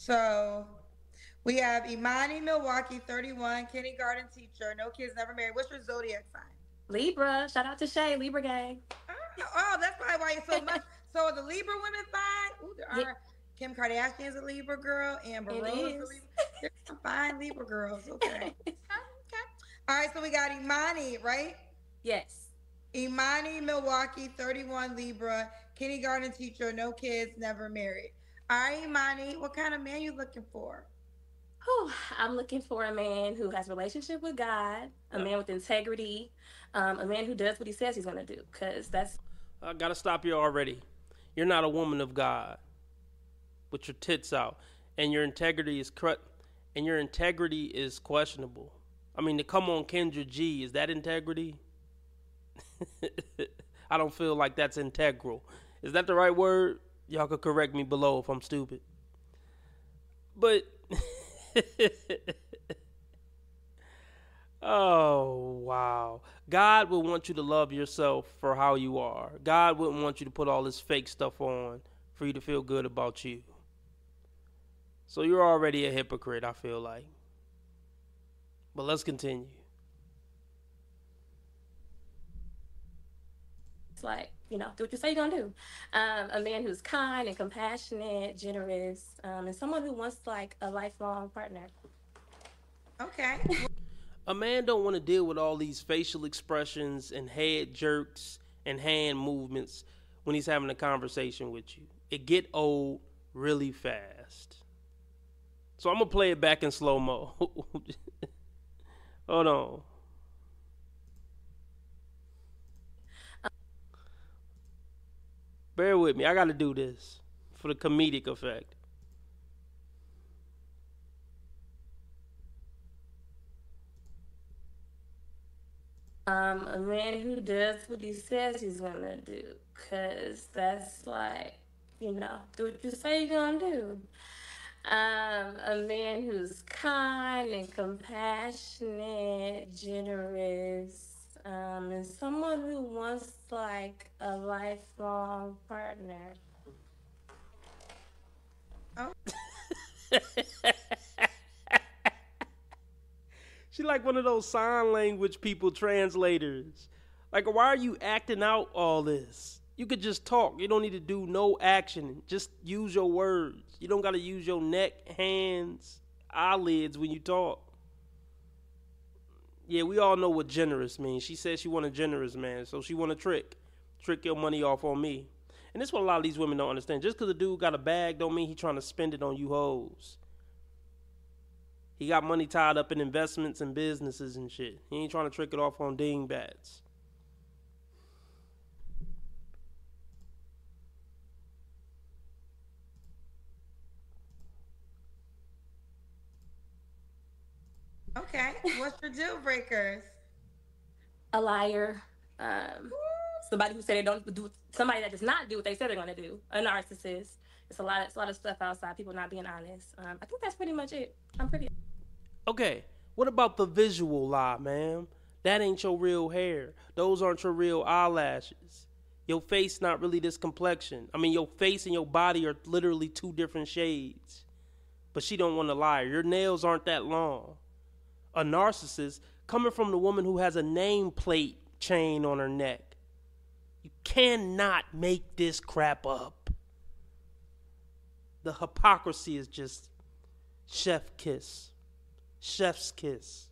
So we have Imani Milwaukee, thirty-one, kindergarten teacher, no kids, never married. What's your zodiac sign? Libra. Shout out to Shay, Libra gang. Oh, oh, that's probably why you're so much. So the Libra women fine. Ooh, there are Yeah. Kim Kardashian's a Libra girl, Amber It Rose is a is. Libra. There's some fine Libra girls. Okay. okay. All right, so we got Imani, right? Yes. Imani Milwaukee, thirty-one, Libra, kindergarten teacher, no kids, never married. All right, Imani, what kind of man you looking for? Whew, I'm looking for a man who has a relationship with God, a man with integrity, um, a man who does what he says he's going to do, because that's... I gotta stop you already. You're not a woman of God with your tits out, and your integrity is cr- and your integrity is questionable. I mean, to come on Kendra G, is that integrity? I don't feel like that's integral. Is that the right word? Y'all could correct me below if I'm stupid. But oh, wow. God would want you to love yourself for how you are. God wouldn't want you to put all this fake stuff on for you to feel good about you. So you're already a hypocrite, I feel like. But let's continue. It's like, you know, do what you say you're going to do. Um, a man who's kind and compassionate, generous, um, and someone who wants, like, a lifelong partner. Okay. A man don't want to deal with all these facial expressions and head jerks and hand movements when he's having a conversation with you. It get old really fast. So I'm going to play it back in slow-mo. Hold on. Bear with me. I got to do this for the comedic effect. Um, a man who does what he says he's going to do, because that's like, you know, do what you say you're going to do. Um, a man who's kind and compassionate, generous, um, and someone who wants like a lifelong partner. Oh. She like one of those sign language people, translators. Like, why are you acting out all this? You could just talk. You don't need to do no action. Just use your words. You don't got to use your neck, hands, eyelids when you talk. Yeah, we all know what generous means. She said she want a generous man, so she want to trick. Trick your money off on me. And this is what a lot of these women don't understand. Just because a dude got a bag don't mean he trying to spend it on you hoes. He got money tied up in investments and businesses and shit. He ain't trying to trick it off on dingbats. Okay. What's your deal breakers? A liar. Um, somebody who said they don't do. Somebody that does not do what they said they're going to do. A narcissist. It's a lot. Of, it's a lot of stuff outside. People not being honest. Um, I think that's pretty much it. I'm pretty. Okay, what about the visual lie, ma'am? That ain't your real hair. Those aren't your real eyelashes. Your face not really this complexion. I mean, your face and your body are literally two different shades. But she don't want to lie. Your nails aren't that long. A narcissist coming from the woman who has a nameplate chain on her neck. You cannot make this crap up. The hypocrisy is just chef kiss. Chef's kiss.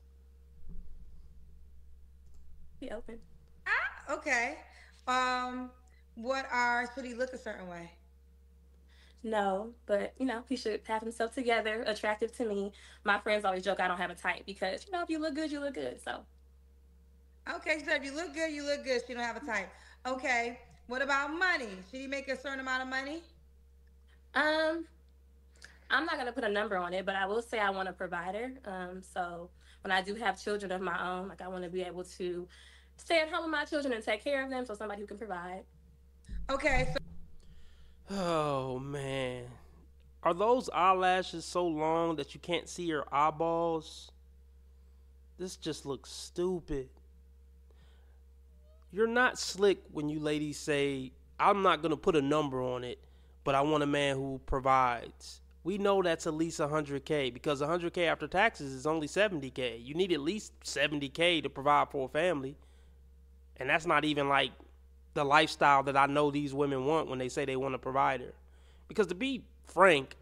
Be open. Ah, okay. Um, what are should he look a certain way? No, but you know, he should have himself together, attractive to me. My friends always joke I don't have a type because, you know, if you look good, you look good. So Okay, so if you look good, you look good. She don't have a type. Okay. What about money? Should he make a certain amount of money? um I'm not gonna put a number on it, but I will say I want a provider. Um, so when I do have children of my own, like I want to be able to stay at home with my children and take care of them. So somebody who can provide. Okay, so Oh, man. Are those eyelashes so long that you can't see your eyeballs? This just looks stupid. You're not slick when you ladies say, I'm not going to put a number on it, but I want a man who provides. we know that's at least one hundred K because one hundred K after taxes is only seventy K. You need at least seventy K to provide for a family. And that's not even like the lifestyle that I know these women want when they say they want a provider. Because to be frank,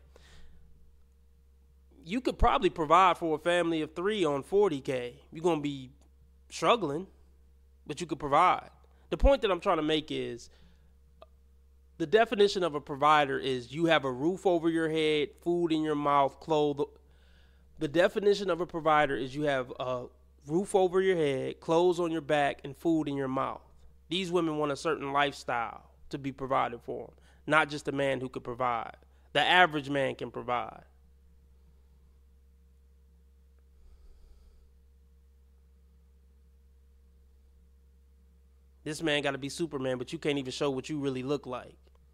you could probably provide for a family of three on forty K. You're going to be struggling, but you could provide. The point that I'm trying to make is the definition of a provider is you have a roof over your head, food in your mouth, clothes. The definition of a provider is you have a roof over your head, clothes on your back, and food in your mouth. These women want a certain lifestyle to be provided for them, not just a man who could provide. The average man can provide. This man got to be Superman, but you can't even show what you really look like.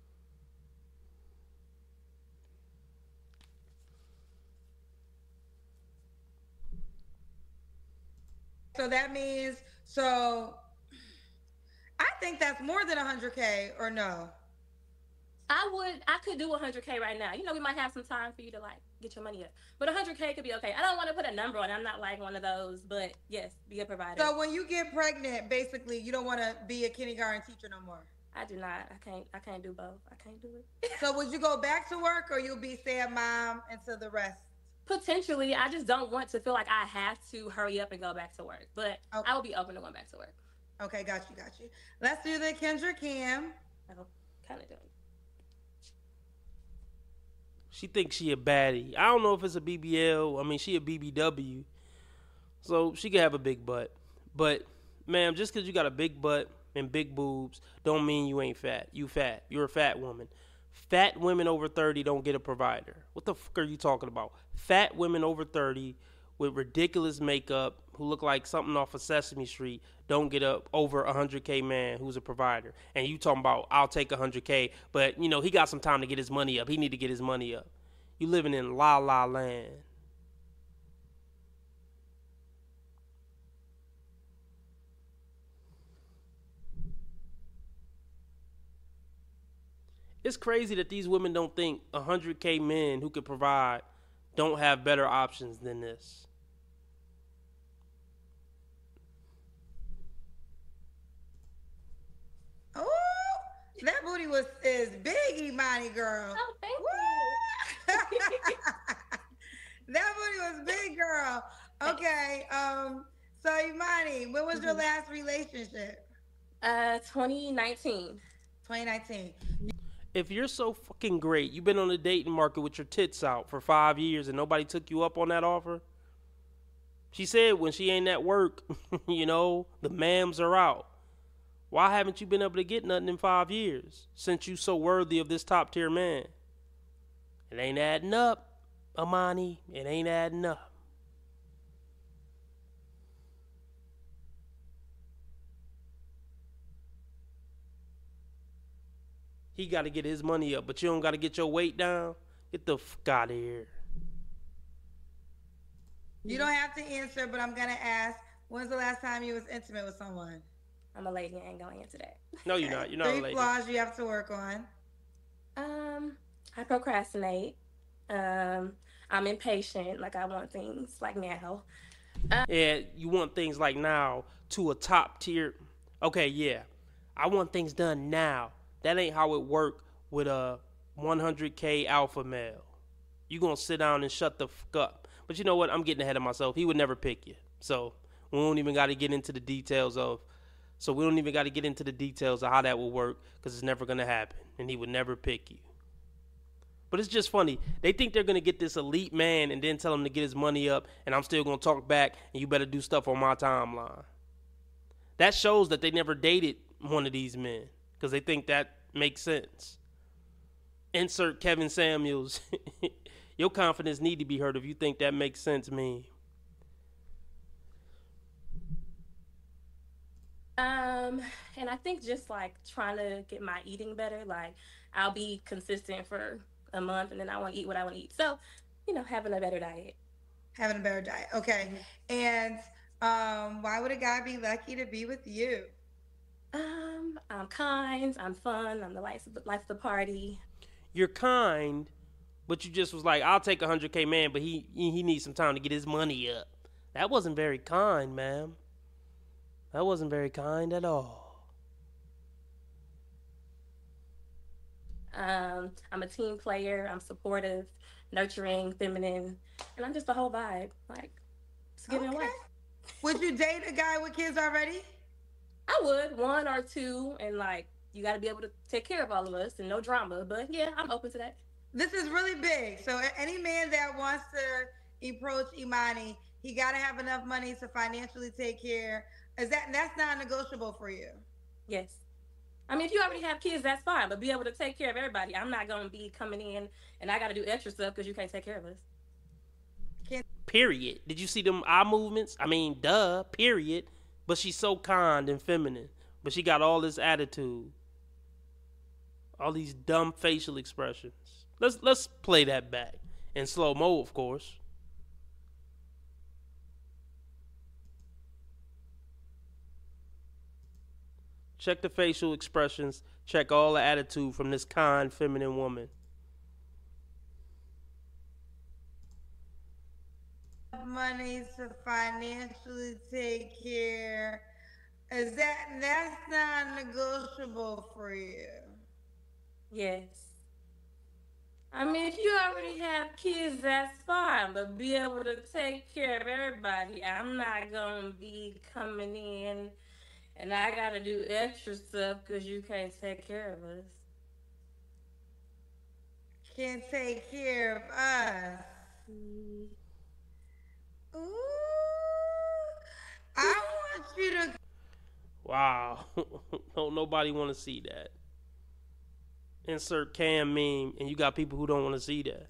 So that means, so I think that's more than one hundred K, or no? I would, I could do one hundred K right now. You know, we might have some time for you to like get your money up, but one hundred K could be okay. I don't want to put a number on it. I'm not like one of those, but yes, be a provider. So when you get pregnant, basically, you don't want to be a kindergarten teacher no more. I do not. I can't. I can't do both. I can't do it. So would you go back to work, or you'll be stay at mom until the rest? Potentially, I just don't want to feel like I have to hurry up and go back to work. But okay. I will be open to going back to work. Okay, got you, got you. Let's do the Kendra Cam. Oh, kind of doing. She thinks she a baddie. I don't know if it's a B B L. I mean, she a B B W. So she can have a big butt. But, ma'am, just because you got a big butt and big boobs don't mean you ain't fat. You fat. You're a fat woman. Fat women over thirty don't get a provider. What the fuck are you talking about? Fat women over thirty with ridiculous makeup who look like something off of Sesame Street don't get a over one hundred K man who's a provider. And you talking about, I'll take one hundred K, but, you know, he got some time to get his money up. He need to get his money up. You living in la la land. It's crazy that these women don't think one hundred K men who could provide don't have better options than this. Oh, that booty was is big, Imani girl. Oh, thank you. That booty was big, girl. Okay, um, so Imani, when was your last relationship? Uh, twenty nineteen. twenty nineteen. If you're so fucking great, you've been on the dating market with your tits out for five years and nobody took you up on that offer. She said when she ain't at work, you know, the mams are out. Why haven't you been able to get nothing in five years since you so worthy of this top tier man? It ain't adding up, Imani. It ain't adding up. He got to get his money up, but you don't got to get your weight down. Get the fuck out of here. You don't have to answer, but I'm going to ask, when's the last time you was intimate with someone? I'm a lady. I ain't going into that. No, you're not. You're not Three a lady. flaws you have to work on. Um, I procrastinate. Um, I'm impatient. Like, I want things like now. Uh, yeah, you want things like now to a top tier. Okay, yeah. I want things done now. That ain't how it work with a one hundred K alpha male. You gonna sit down and shut the fuck up. But you know what? I'm getting ahead of myself. He would never pick you. So we don't even got to get into the details of. So we don't even got to get into the details of how that will work because it's never gonna happen, and he would never pick you. But it's just funny. They think they're gonna get this elite man and then tell him to get his money up, and I'm still gonna talk back, and you better do stuff on my timeline. That shows that they never dated one of these men because they think that makes sense. Insert Kevin Samuels. Your confidence need to be hurt if you think that makes sense, man. Um, and I think just like trying to get my eating better. Like I'll be consistent for a month and then I want to eat what I want to eat. So, you know, having a better diet. Having a better diet. Okay. Mm-hmm. And um, why would a guy be lucky to be with you? Um, I'm kind, I'm fun, I'm the life of the, life of the party. You're kind, but you just was like, I'll take a hundred K man, but he he needs some time to get his money up. That wasn't very kind, ma'am. That wasn't very kind at all. Um, I'm a team player. I'm supportive, nurturing, feminine, and I'm just the whole vibe. Like, it's giving Okay. away. Would you date a guy with kids already? I would, one or two, and like, you got to be able to take care of all of us and no drama. But yeah, I'm open to that. This is really big. So a- any man that wants to approach Imani, he got to have enough money to financially take care. Is that that's not negotiable for you? Yes. I mean, if you already have kids, that's fine. But be able to take care of everybody. I'm not going to be coming in and I got to do extra stuff because you can't take care of us. Period. Did you see them eye movements? I mean, duh, period. But she's so kind and feminine. But she got all this attitude. All these dumb facial expressions. Let's let's play that back. In slow-mo, of course. Check the facial expressions. Check all the attitude from this kind, feminine woman. Money to financially take care. Is that that's not negotiable for you? Yes. I mean, if you already have kids, that's fine. But be able to take care of everybody. I'm not going to be coming in and I got to do extra stuff because you can't take care of us. Can't take care of us. Mm. Ooh, I want you to. Wow. Don't nobody want to see that. Insert Cam meme, and you got people who don't want to see that.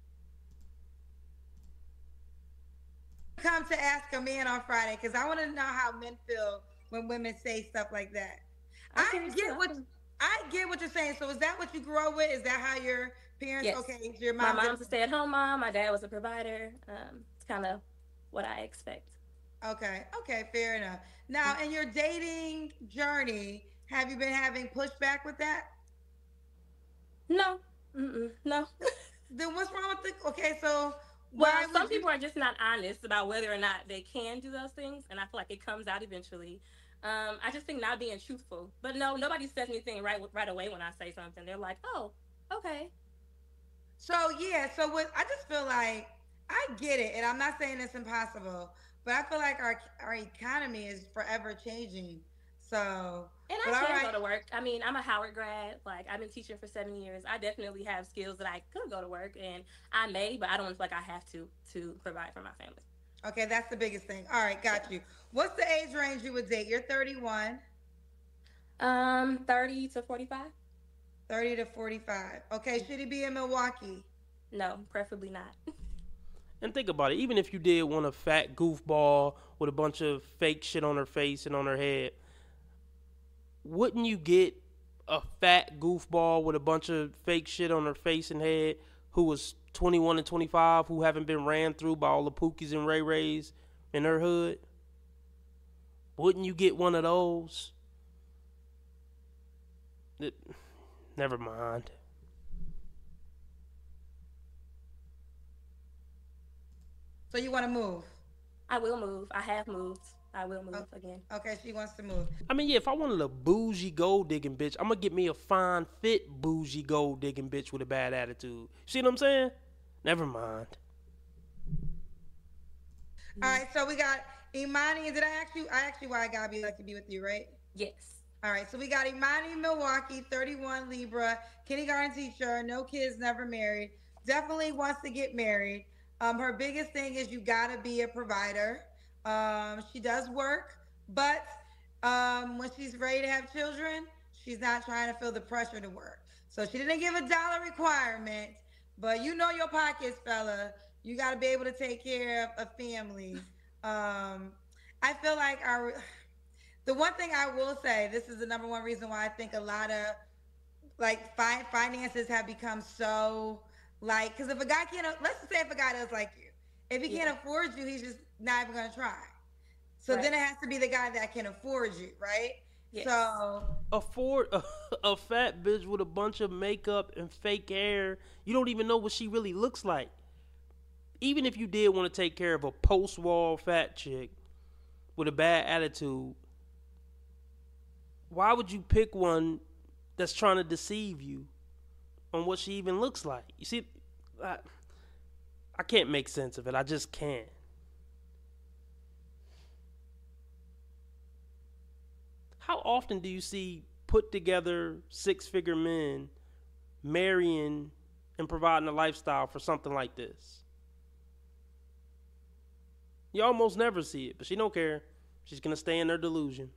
Come to ask a man on Friday because I want to know how men feel when women say stuff like that. I, I get get what I get what you're saying. So is that what you grew up with? Is that how your parents? Yes. Okay, your My mom. mom's a stay-at-home mom. My dad was a provider. Um, it's kind of what I expect. Okay, okay, fair enough. Now, in your dating journey, have you been having pushback with that? No, Mm-mm. no. Then what's wrong with the? Okay, so Well, why some would you- people are just not honest about whether or not they can do those things, and I feel like it comes out eventually. Um, I just think not being truthful. But no, nobody says anything right right away when I say something. They're like, "Oh, okay." So yeah, so what? I just feel like I get it, and I'm not saying it's impossible, but I feel like our our economy is forever changing. So, And but I all can right. go to work. I mean, I'm a Howard grad. Like, I've been teaching for seven years. I definitely have skills that I could go to work, and I may, but I don't feel like I have to to provide for my family. Okay, that's the biggest thing. All right, got you. What's the age range you would date? You're thirty-one. Um, thirty to forty-five? thirty to forty-five. Okay, should he be in Milwaukee? No, preferably not. And think about it. Even if you did want a fat goofball with a bunch of fake shit on her face and on her head, wouldn't you get a fat goofball with a bunch of fake shit on her face and head who was twenty-one and twenty-five, who haven't been ran through by all the Pookies and Ray Rays in her hood? Wouldn't you get one of those? It, never mind. So you want to move? I will move. I have moved. I will move Oh. again. Okay, she wants to move. I mean, yeah, if I wanted a bougie gold digging bitch, I'm gonna get me a fine fit bougie gold digging bitch with a bad attitude. See what I'm saying? Never mind. All right, so we got Imani. Did I ask you? I asked you why Gabi like to be with you, right? Yes. All right, so we got Imani Milwaukee, thirty-one, Libra, kindergarten teacher, no kids, never married. Definitely wants to get married. Um, her biggest thing is you gotta be a provider. Um, she does work, but um, when she's ready to have children, she's not trying to feel the pressure to work. So she didn't give a dollar requirement, but you know your pockets, fella. You got to be able to take care of a family. Um, I feel like our the one thing I will say, this is the number one reason why I think a lot of like fi- finances have become so like, because if a guy can't, let's just say if a guy does like you, if he Yeah. can't afford you, he's just not even gonna try. So Right. then it has to be the guy that can afford you, right? Yes. So Afford a, a fat bitch with a bunch of makeup and fake hair. You don't even know what she really looks like. Even if you did want to take care of a post-wall fat chick with a bad attitude, why would you pick one that's trying to deceive you on what she even looks like? You see, I, I can't make sense of it. I just can't. How often do you see put together six-figure men marrying and providing a lifestyle for something like this? You almost never see it, but she don't care. She's going to stay in her delusion.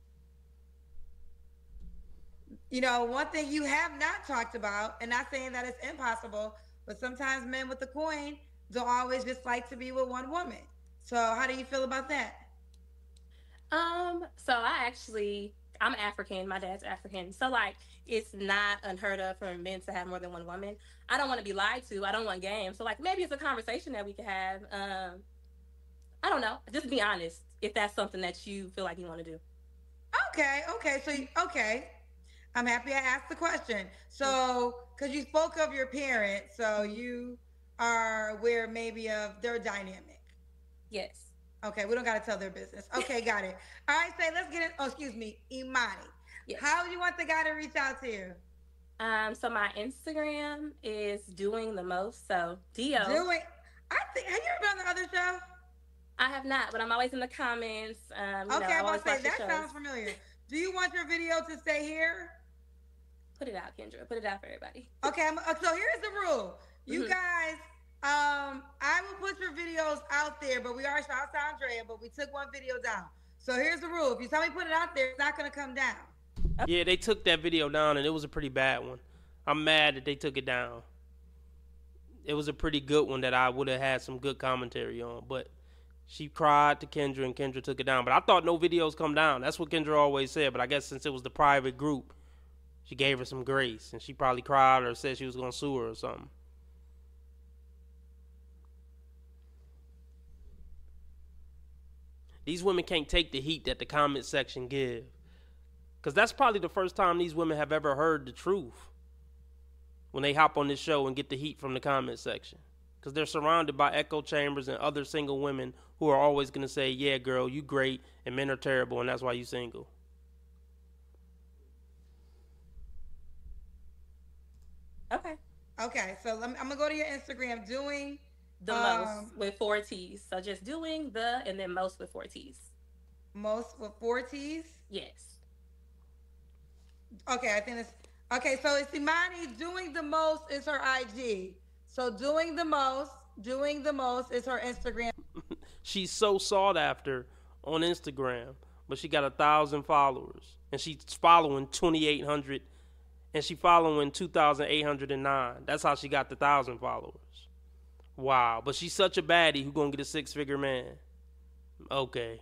You know, one thing you have not talked about, and not saying that it's impossible, but sometimes men with the coin don't always just like to be with one woman. So how do you feel about that? Um, so I actually, I'm African. My dad's African. So, like, it's not unheard of for men to have more than one woman. I don't want to be lied to. I don't want games. So, like, maybe it's a conversation that we could have. Um, I don't know. Just be honest if that's something that you feel like you want to do. Okay, okay. So, you, okay. I'm happy I asked the question. So, because you spoke of your parents, so you are aware maybe of their dynamic. Yes. Okay, we don't got to tell their business. Okay, got it. All right, say, let's get it. Oh, excuse me, Imani. Yes. How do you want the guy to reach out to you? Um, so my Instagram is doing the most. So D O. Doing. I think. Have you ever been on the other show? I have not, but I'm always in the comments. Um, you Okay, know, I I'm always about to say watch the that shows. sounds familiar. Do you want your video to stay here? Put it out, Kendra. Put it out for everybody. Okay, I'm, uh, so here's the rule. You Mhm. guys, um, I will put your videos out there, but we are shout out to Andrea, but we took one video down. So here's the rule. If you tell me put it out there, it's not going to come down. Yeah, they took that video down, and it was a pretty bad one. I'm mad that they took it down. It was a pretty good one that I would have had some good commentary on, but she cried to Kendra, and Kendra took it down. But I thought no videos come down. That's what Kendra always said, but I guess since it was the private group, she gave her some grace, and she probably cried or said she was going to sue her or something. These women can't take the heat that the comment section give. Because that's probably the first time these women have ever heard the truth. When they hop on this show and get the heat from the comment section. Because they're surrounded by echo chambers and other single women who are always going to say, yeah, girl, you great, and men are terrible, and that's why you single. Okay. Okay, so let me, I'm going to go to your Instagram, doing The Um, most with four T's. So just doing the and then most with four T's. most with four T's. Yes. Okay, I think it's okay. So it's Imani. Doing the most is her I G. So doing the most, doing the most is her Instagram. She's so sought after on Instagram, but she got a thousand followers, and she's following twenty-eight hundred, and she following two thousand eight hundred nine. That's how she got the thousand followers. Wow, but she's such a baddie who gonna get a six-figure man. Okay.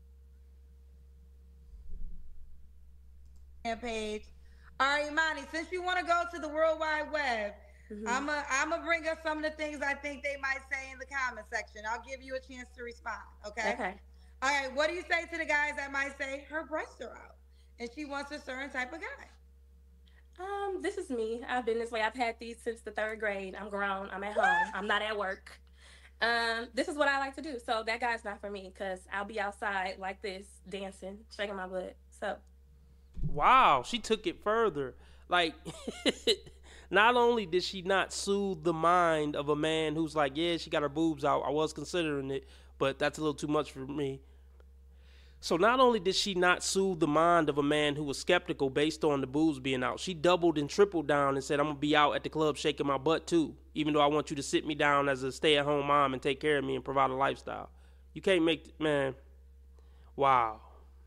Page. All right, Imani, since you want to go to the World Wide Web, Mhm. I'm a, I'm gonna bring up some of the things I think they might say in the comment section. I'll give you a chance to respond. Okay. Okay. All right. What do you say to the guys that might say her breasts are out and she wants a certain type of guy? Um, this is me. I've been this way. I've had these since the third grade. I'm grown. I'm at What? home. I'm not at work. Um, this is what I like to do. So that guy's not for me because I'll be outside like this, dancing, shaking my butt. So Wow, she took it further. Like, not only did she not soothe the mind of a man who's like, yeah, she got her boobs out. I was considering it, but that's a little too much for me. So not only did she not soothe the mind of a man who was skeptical based on the boobs being out, she doubled and tripled down and said, I'm going to be out at the club shaking my butt too, even though I want you to sit me down as a stay-at-home mom and take care of me and provide a lifestyle. You can't make, man, wow.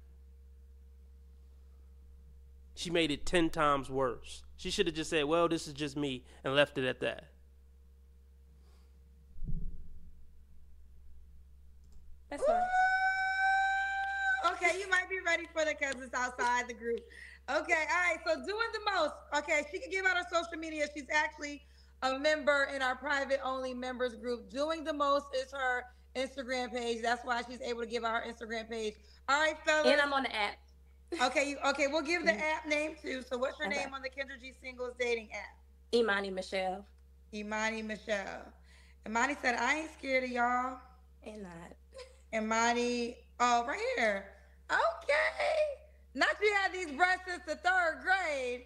She made it ten times worse. She should have just said, well, this is just me, and left it at that. that's fine. Okay, you might be ready for that because it's outside the group. Okay, all right. So doing the most. Okay, she can give out her social media. She's actually a member in our private only members group. Doing the most is her Instagram page. That's why she's able to give out her Instagram page. All right, fellas. And I'm on the app. Okay, you, okay, we'll give the app name too. So what's your Okay. name on the Kendra G Singles dating app? Imani Michelle. Imani Michelle. Imani said, I ain't scared of y'all. And not. Imani, oh, right here. Okay. Not you had these breasts since the third grade.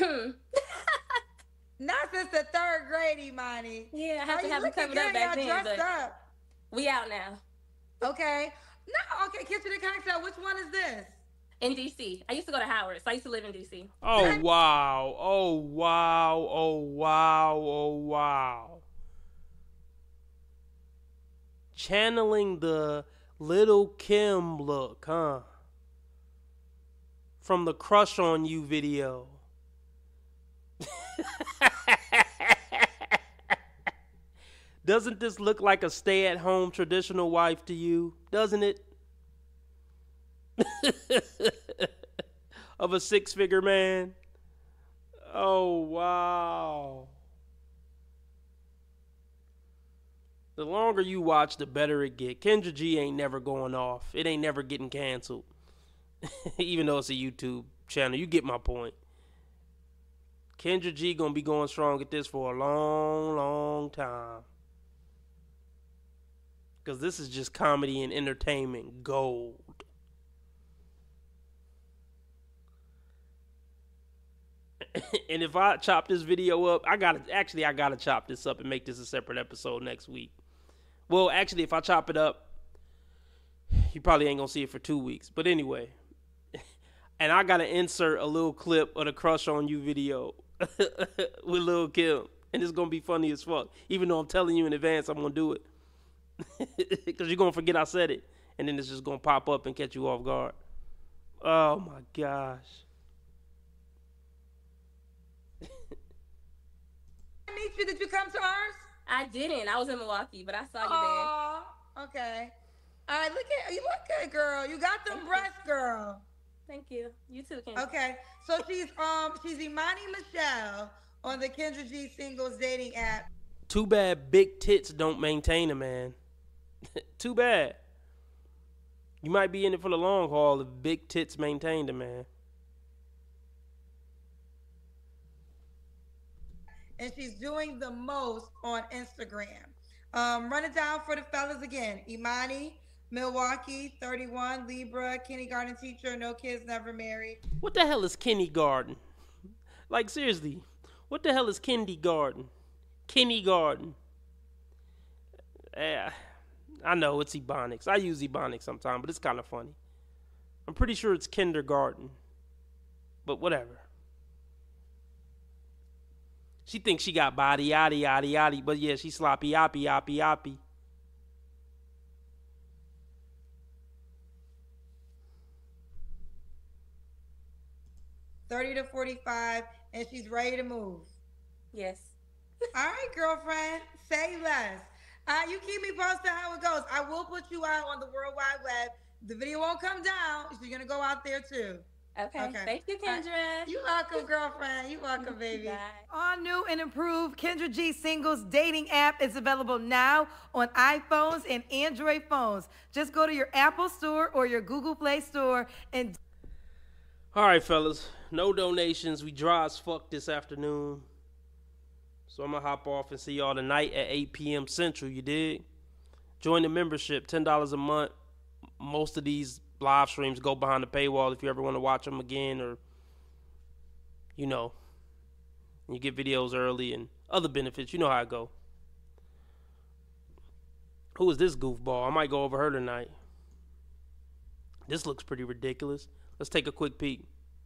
Not since the third grade, Imani. Yeah, I How have to you have them looking covered good? up back Y'all then, dressed but up. we out now. Okay. No, okay, Kitchen and Cocktail, which one is this? In D C. I used to go to Howard, so I used to live in D C. Oh, wow. Oh, wow. Oh, wow. Oh, wow. Channeling the Little Kim look, huh? From the Crush on You video. Doesn't this look like a stay-at-home traditional wife to you? Doesn't it? Of a six-figure man. Oh, wow. The longer you watch, the better it get. Kendra G ain't never going off. It ain't never getting canceled. Even though it's a YouTube channel. You get my point. Kendra G gonna be going strong at this for a long, long time. Because this is just comedy and entertainment gold. And if I chop this video up, I gotta, actually I gotta chop this up and make this a separate episode next week. Well, actually, if I chop it up, you probably ain't gonna see it for two weeks. But anyway, and I gotta insert a little clip of the Crush on You video with Lil Kim, and it's gonna be funny as fuck. Even though I'm telling you in advance, I'm gonna do it because you're gonna forget I said it, and then it's just gonna pop up and catch you off guard. Oh my gosh. Meet you? Did you come to ours? I didn't. I was in Milwaukee, but I saw you Oh, okay. All right, look at you. Look good, girl. You got them breasts, girl. there. Thank you. You too, Kendra. Okay, so she's um she's Imani Michelle on the Kendra G Singles dating app. Too bad big tits don't maintain a man. Too bad. You might be in it for the long haul if big tits maintained a man. And she's doing the most on Instagram. Um, run it down for the fellas again. Imani, Milwaukee, thirty-one, Libra, kindergarten teacher, no kids, never married. What the hell is kindergarten? Like, seriously, what the hell is kindergarten? Kindergarten. Eh, I know it's Ebonics. I use Ebonics sometimes, but it's kind of funny. I'm pretty sure it's kindergarten. But whatever. She thinks she got body, yaddy, yaddy, yaddy. But yeah, she sloppy, yoppy, yoppy, yoppy. thirty to forty-five, and she's ready to move. Yes. All right, girlfriend, say less. Uh, you keep me posted how it goes. I will put you out on the World Wide Web. The video won't come down, so you're going to go out there too. Okay. Okay. Thank you, Kendra. You're welcome, girlfriend. You're welcome, baby. Bye. All new and improved Kendra G Singles dating app is available now on iPhones and Android phones. Just go to your Apple Store or your Google Play Store and... All right, fellas. No donations. We dry as fuck this afternoon. So I'm going to hop off and see y'all tonight at eight p.m. Central, you dig? Join the membership, ten dollars a month. Most of these live streams go behind the paywall if you ever want to watch them again, or, you know, you get videos early and other benefits. You know how it go. Who is this goofball? I might go over her tonight. This looks pretty ridiculous. Let's take a quick peek.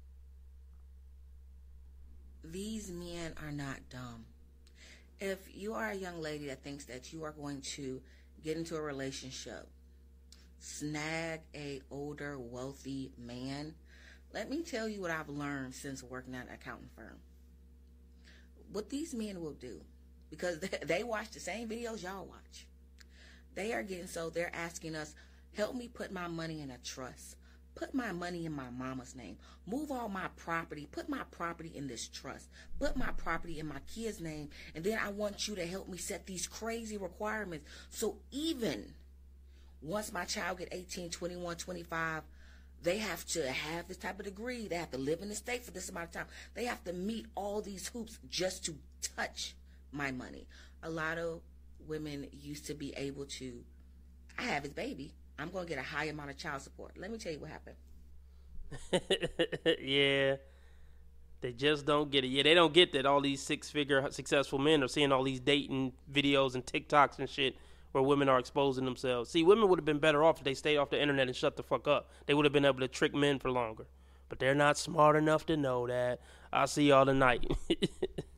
These men are not dumb. If you are a young lady that thinks that you are going to get into a relationship, snag a older, wealthy man, let me tell you what I've learned since working at an accounting firm. What these men will do, because they, they watch the same videos y'all watch, they are getting, so they're asking us, help me put my money in a trust. Put my money in my mama's name. Move all my property. Put my property in this trust. Put my property in my kid's name. And then I want you to help me set these crazy requirements. So even once my child get eighteen, twenty-one, twenty-five, They have to have this type of degree. They have to live in the state for this amount of time. They have to meet all these hoops just to touch my money. A lot of women used to be able to, I have his baby, I'm going to get a high amount of child support. Let me tell you what happened. Yeah. They just don't get it. Yeah, they don't get that all these six-figure successful men are seeing all these dating videos and TikToks and shit where women are exposing themselves. See, women would have been better off if they stayed off the internet and shut the fuck up. They would have been able to trick men for longer. But they're not smart enough to know that. I'll see y'all tonight.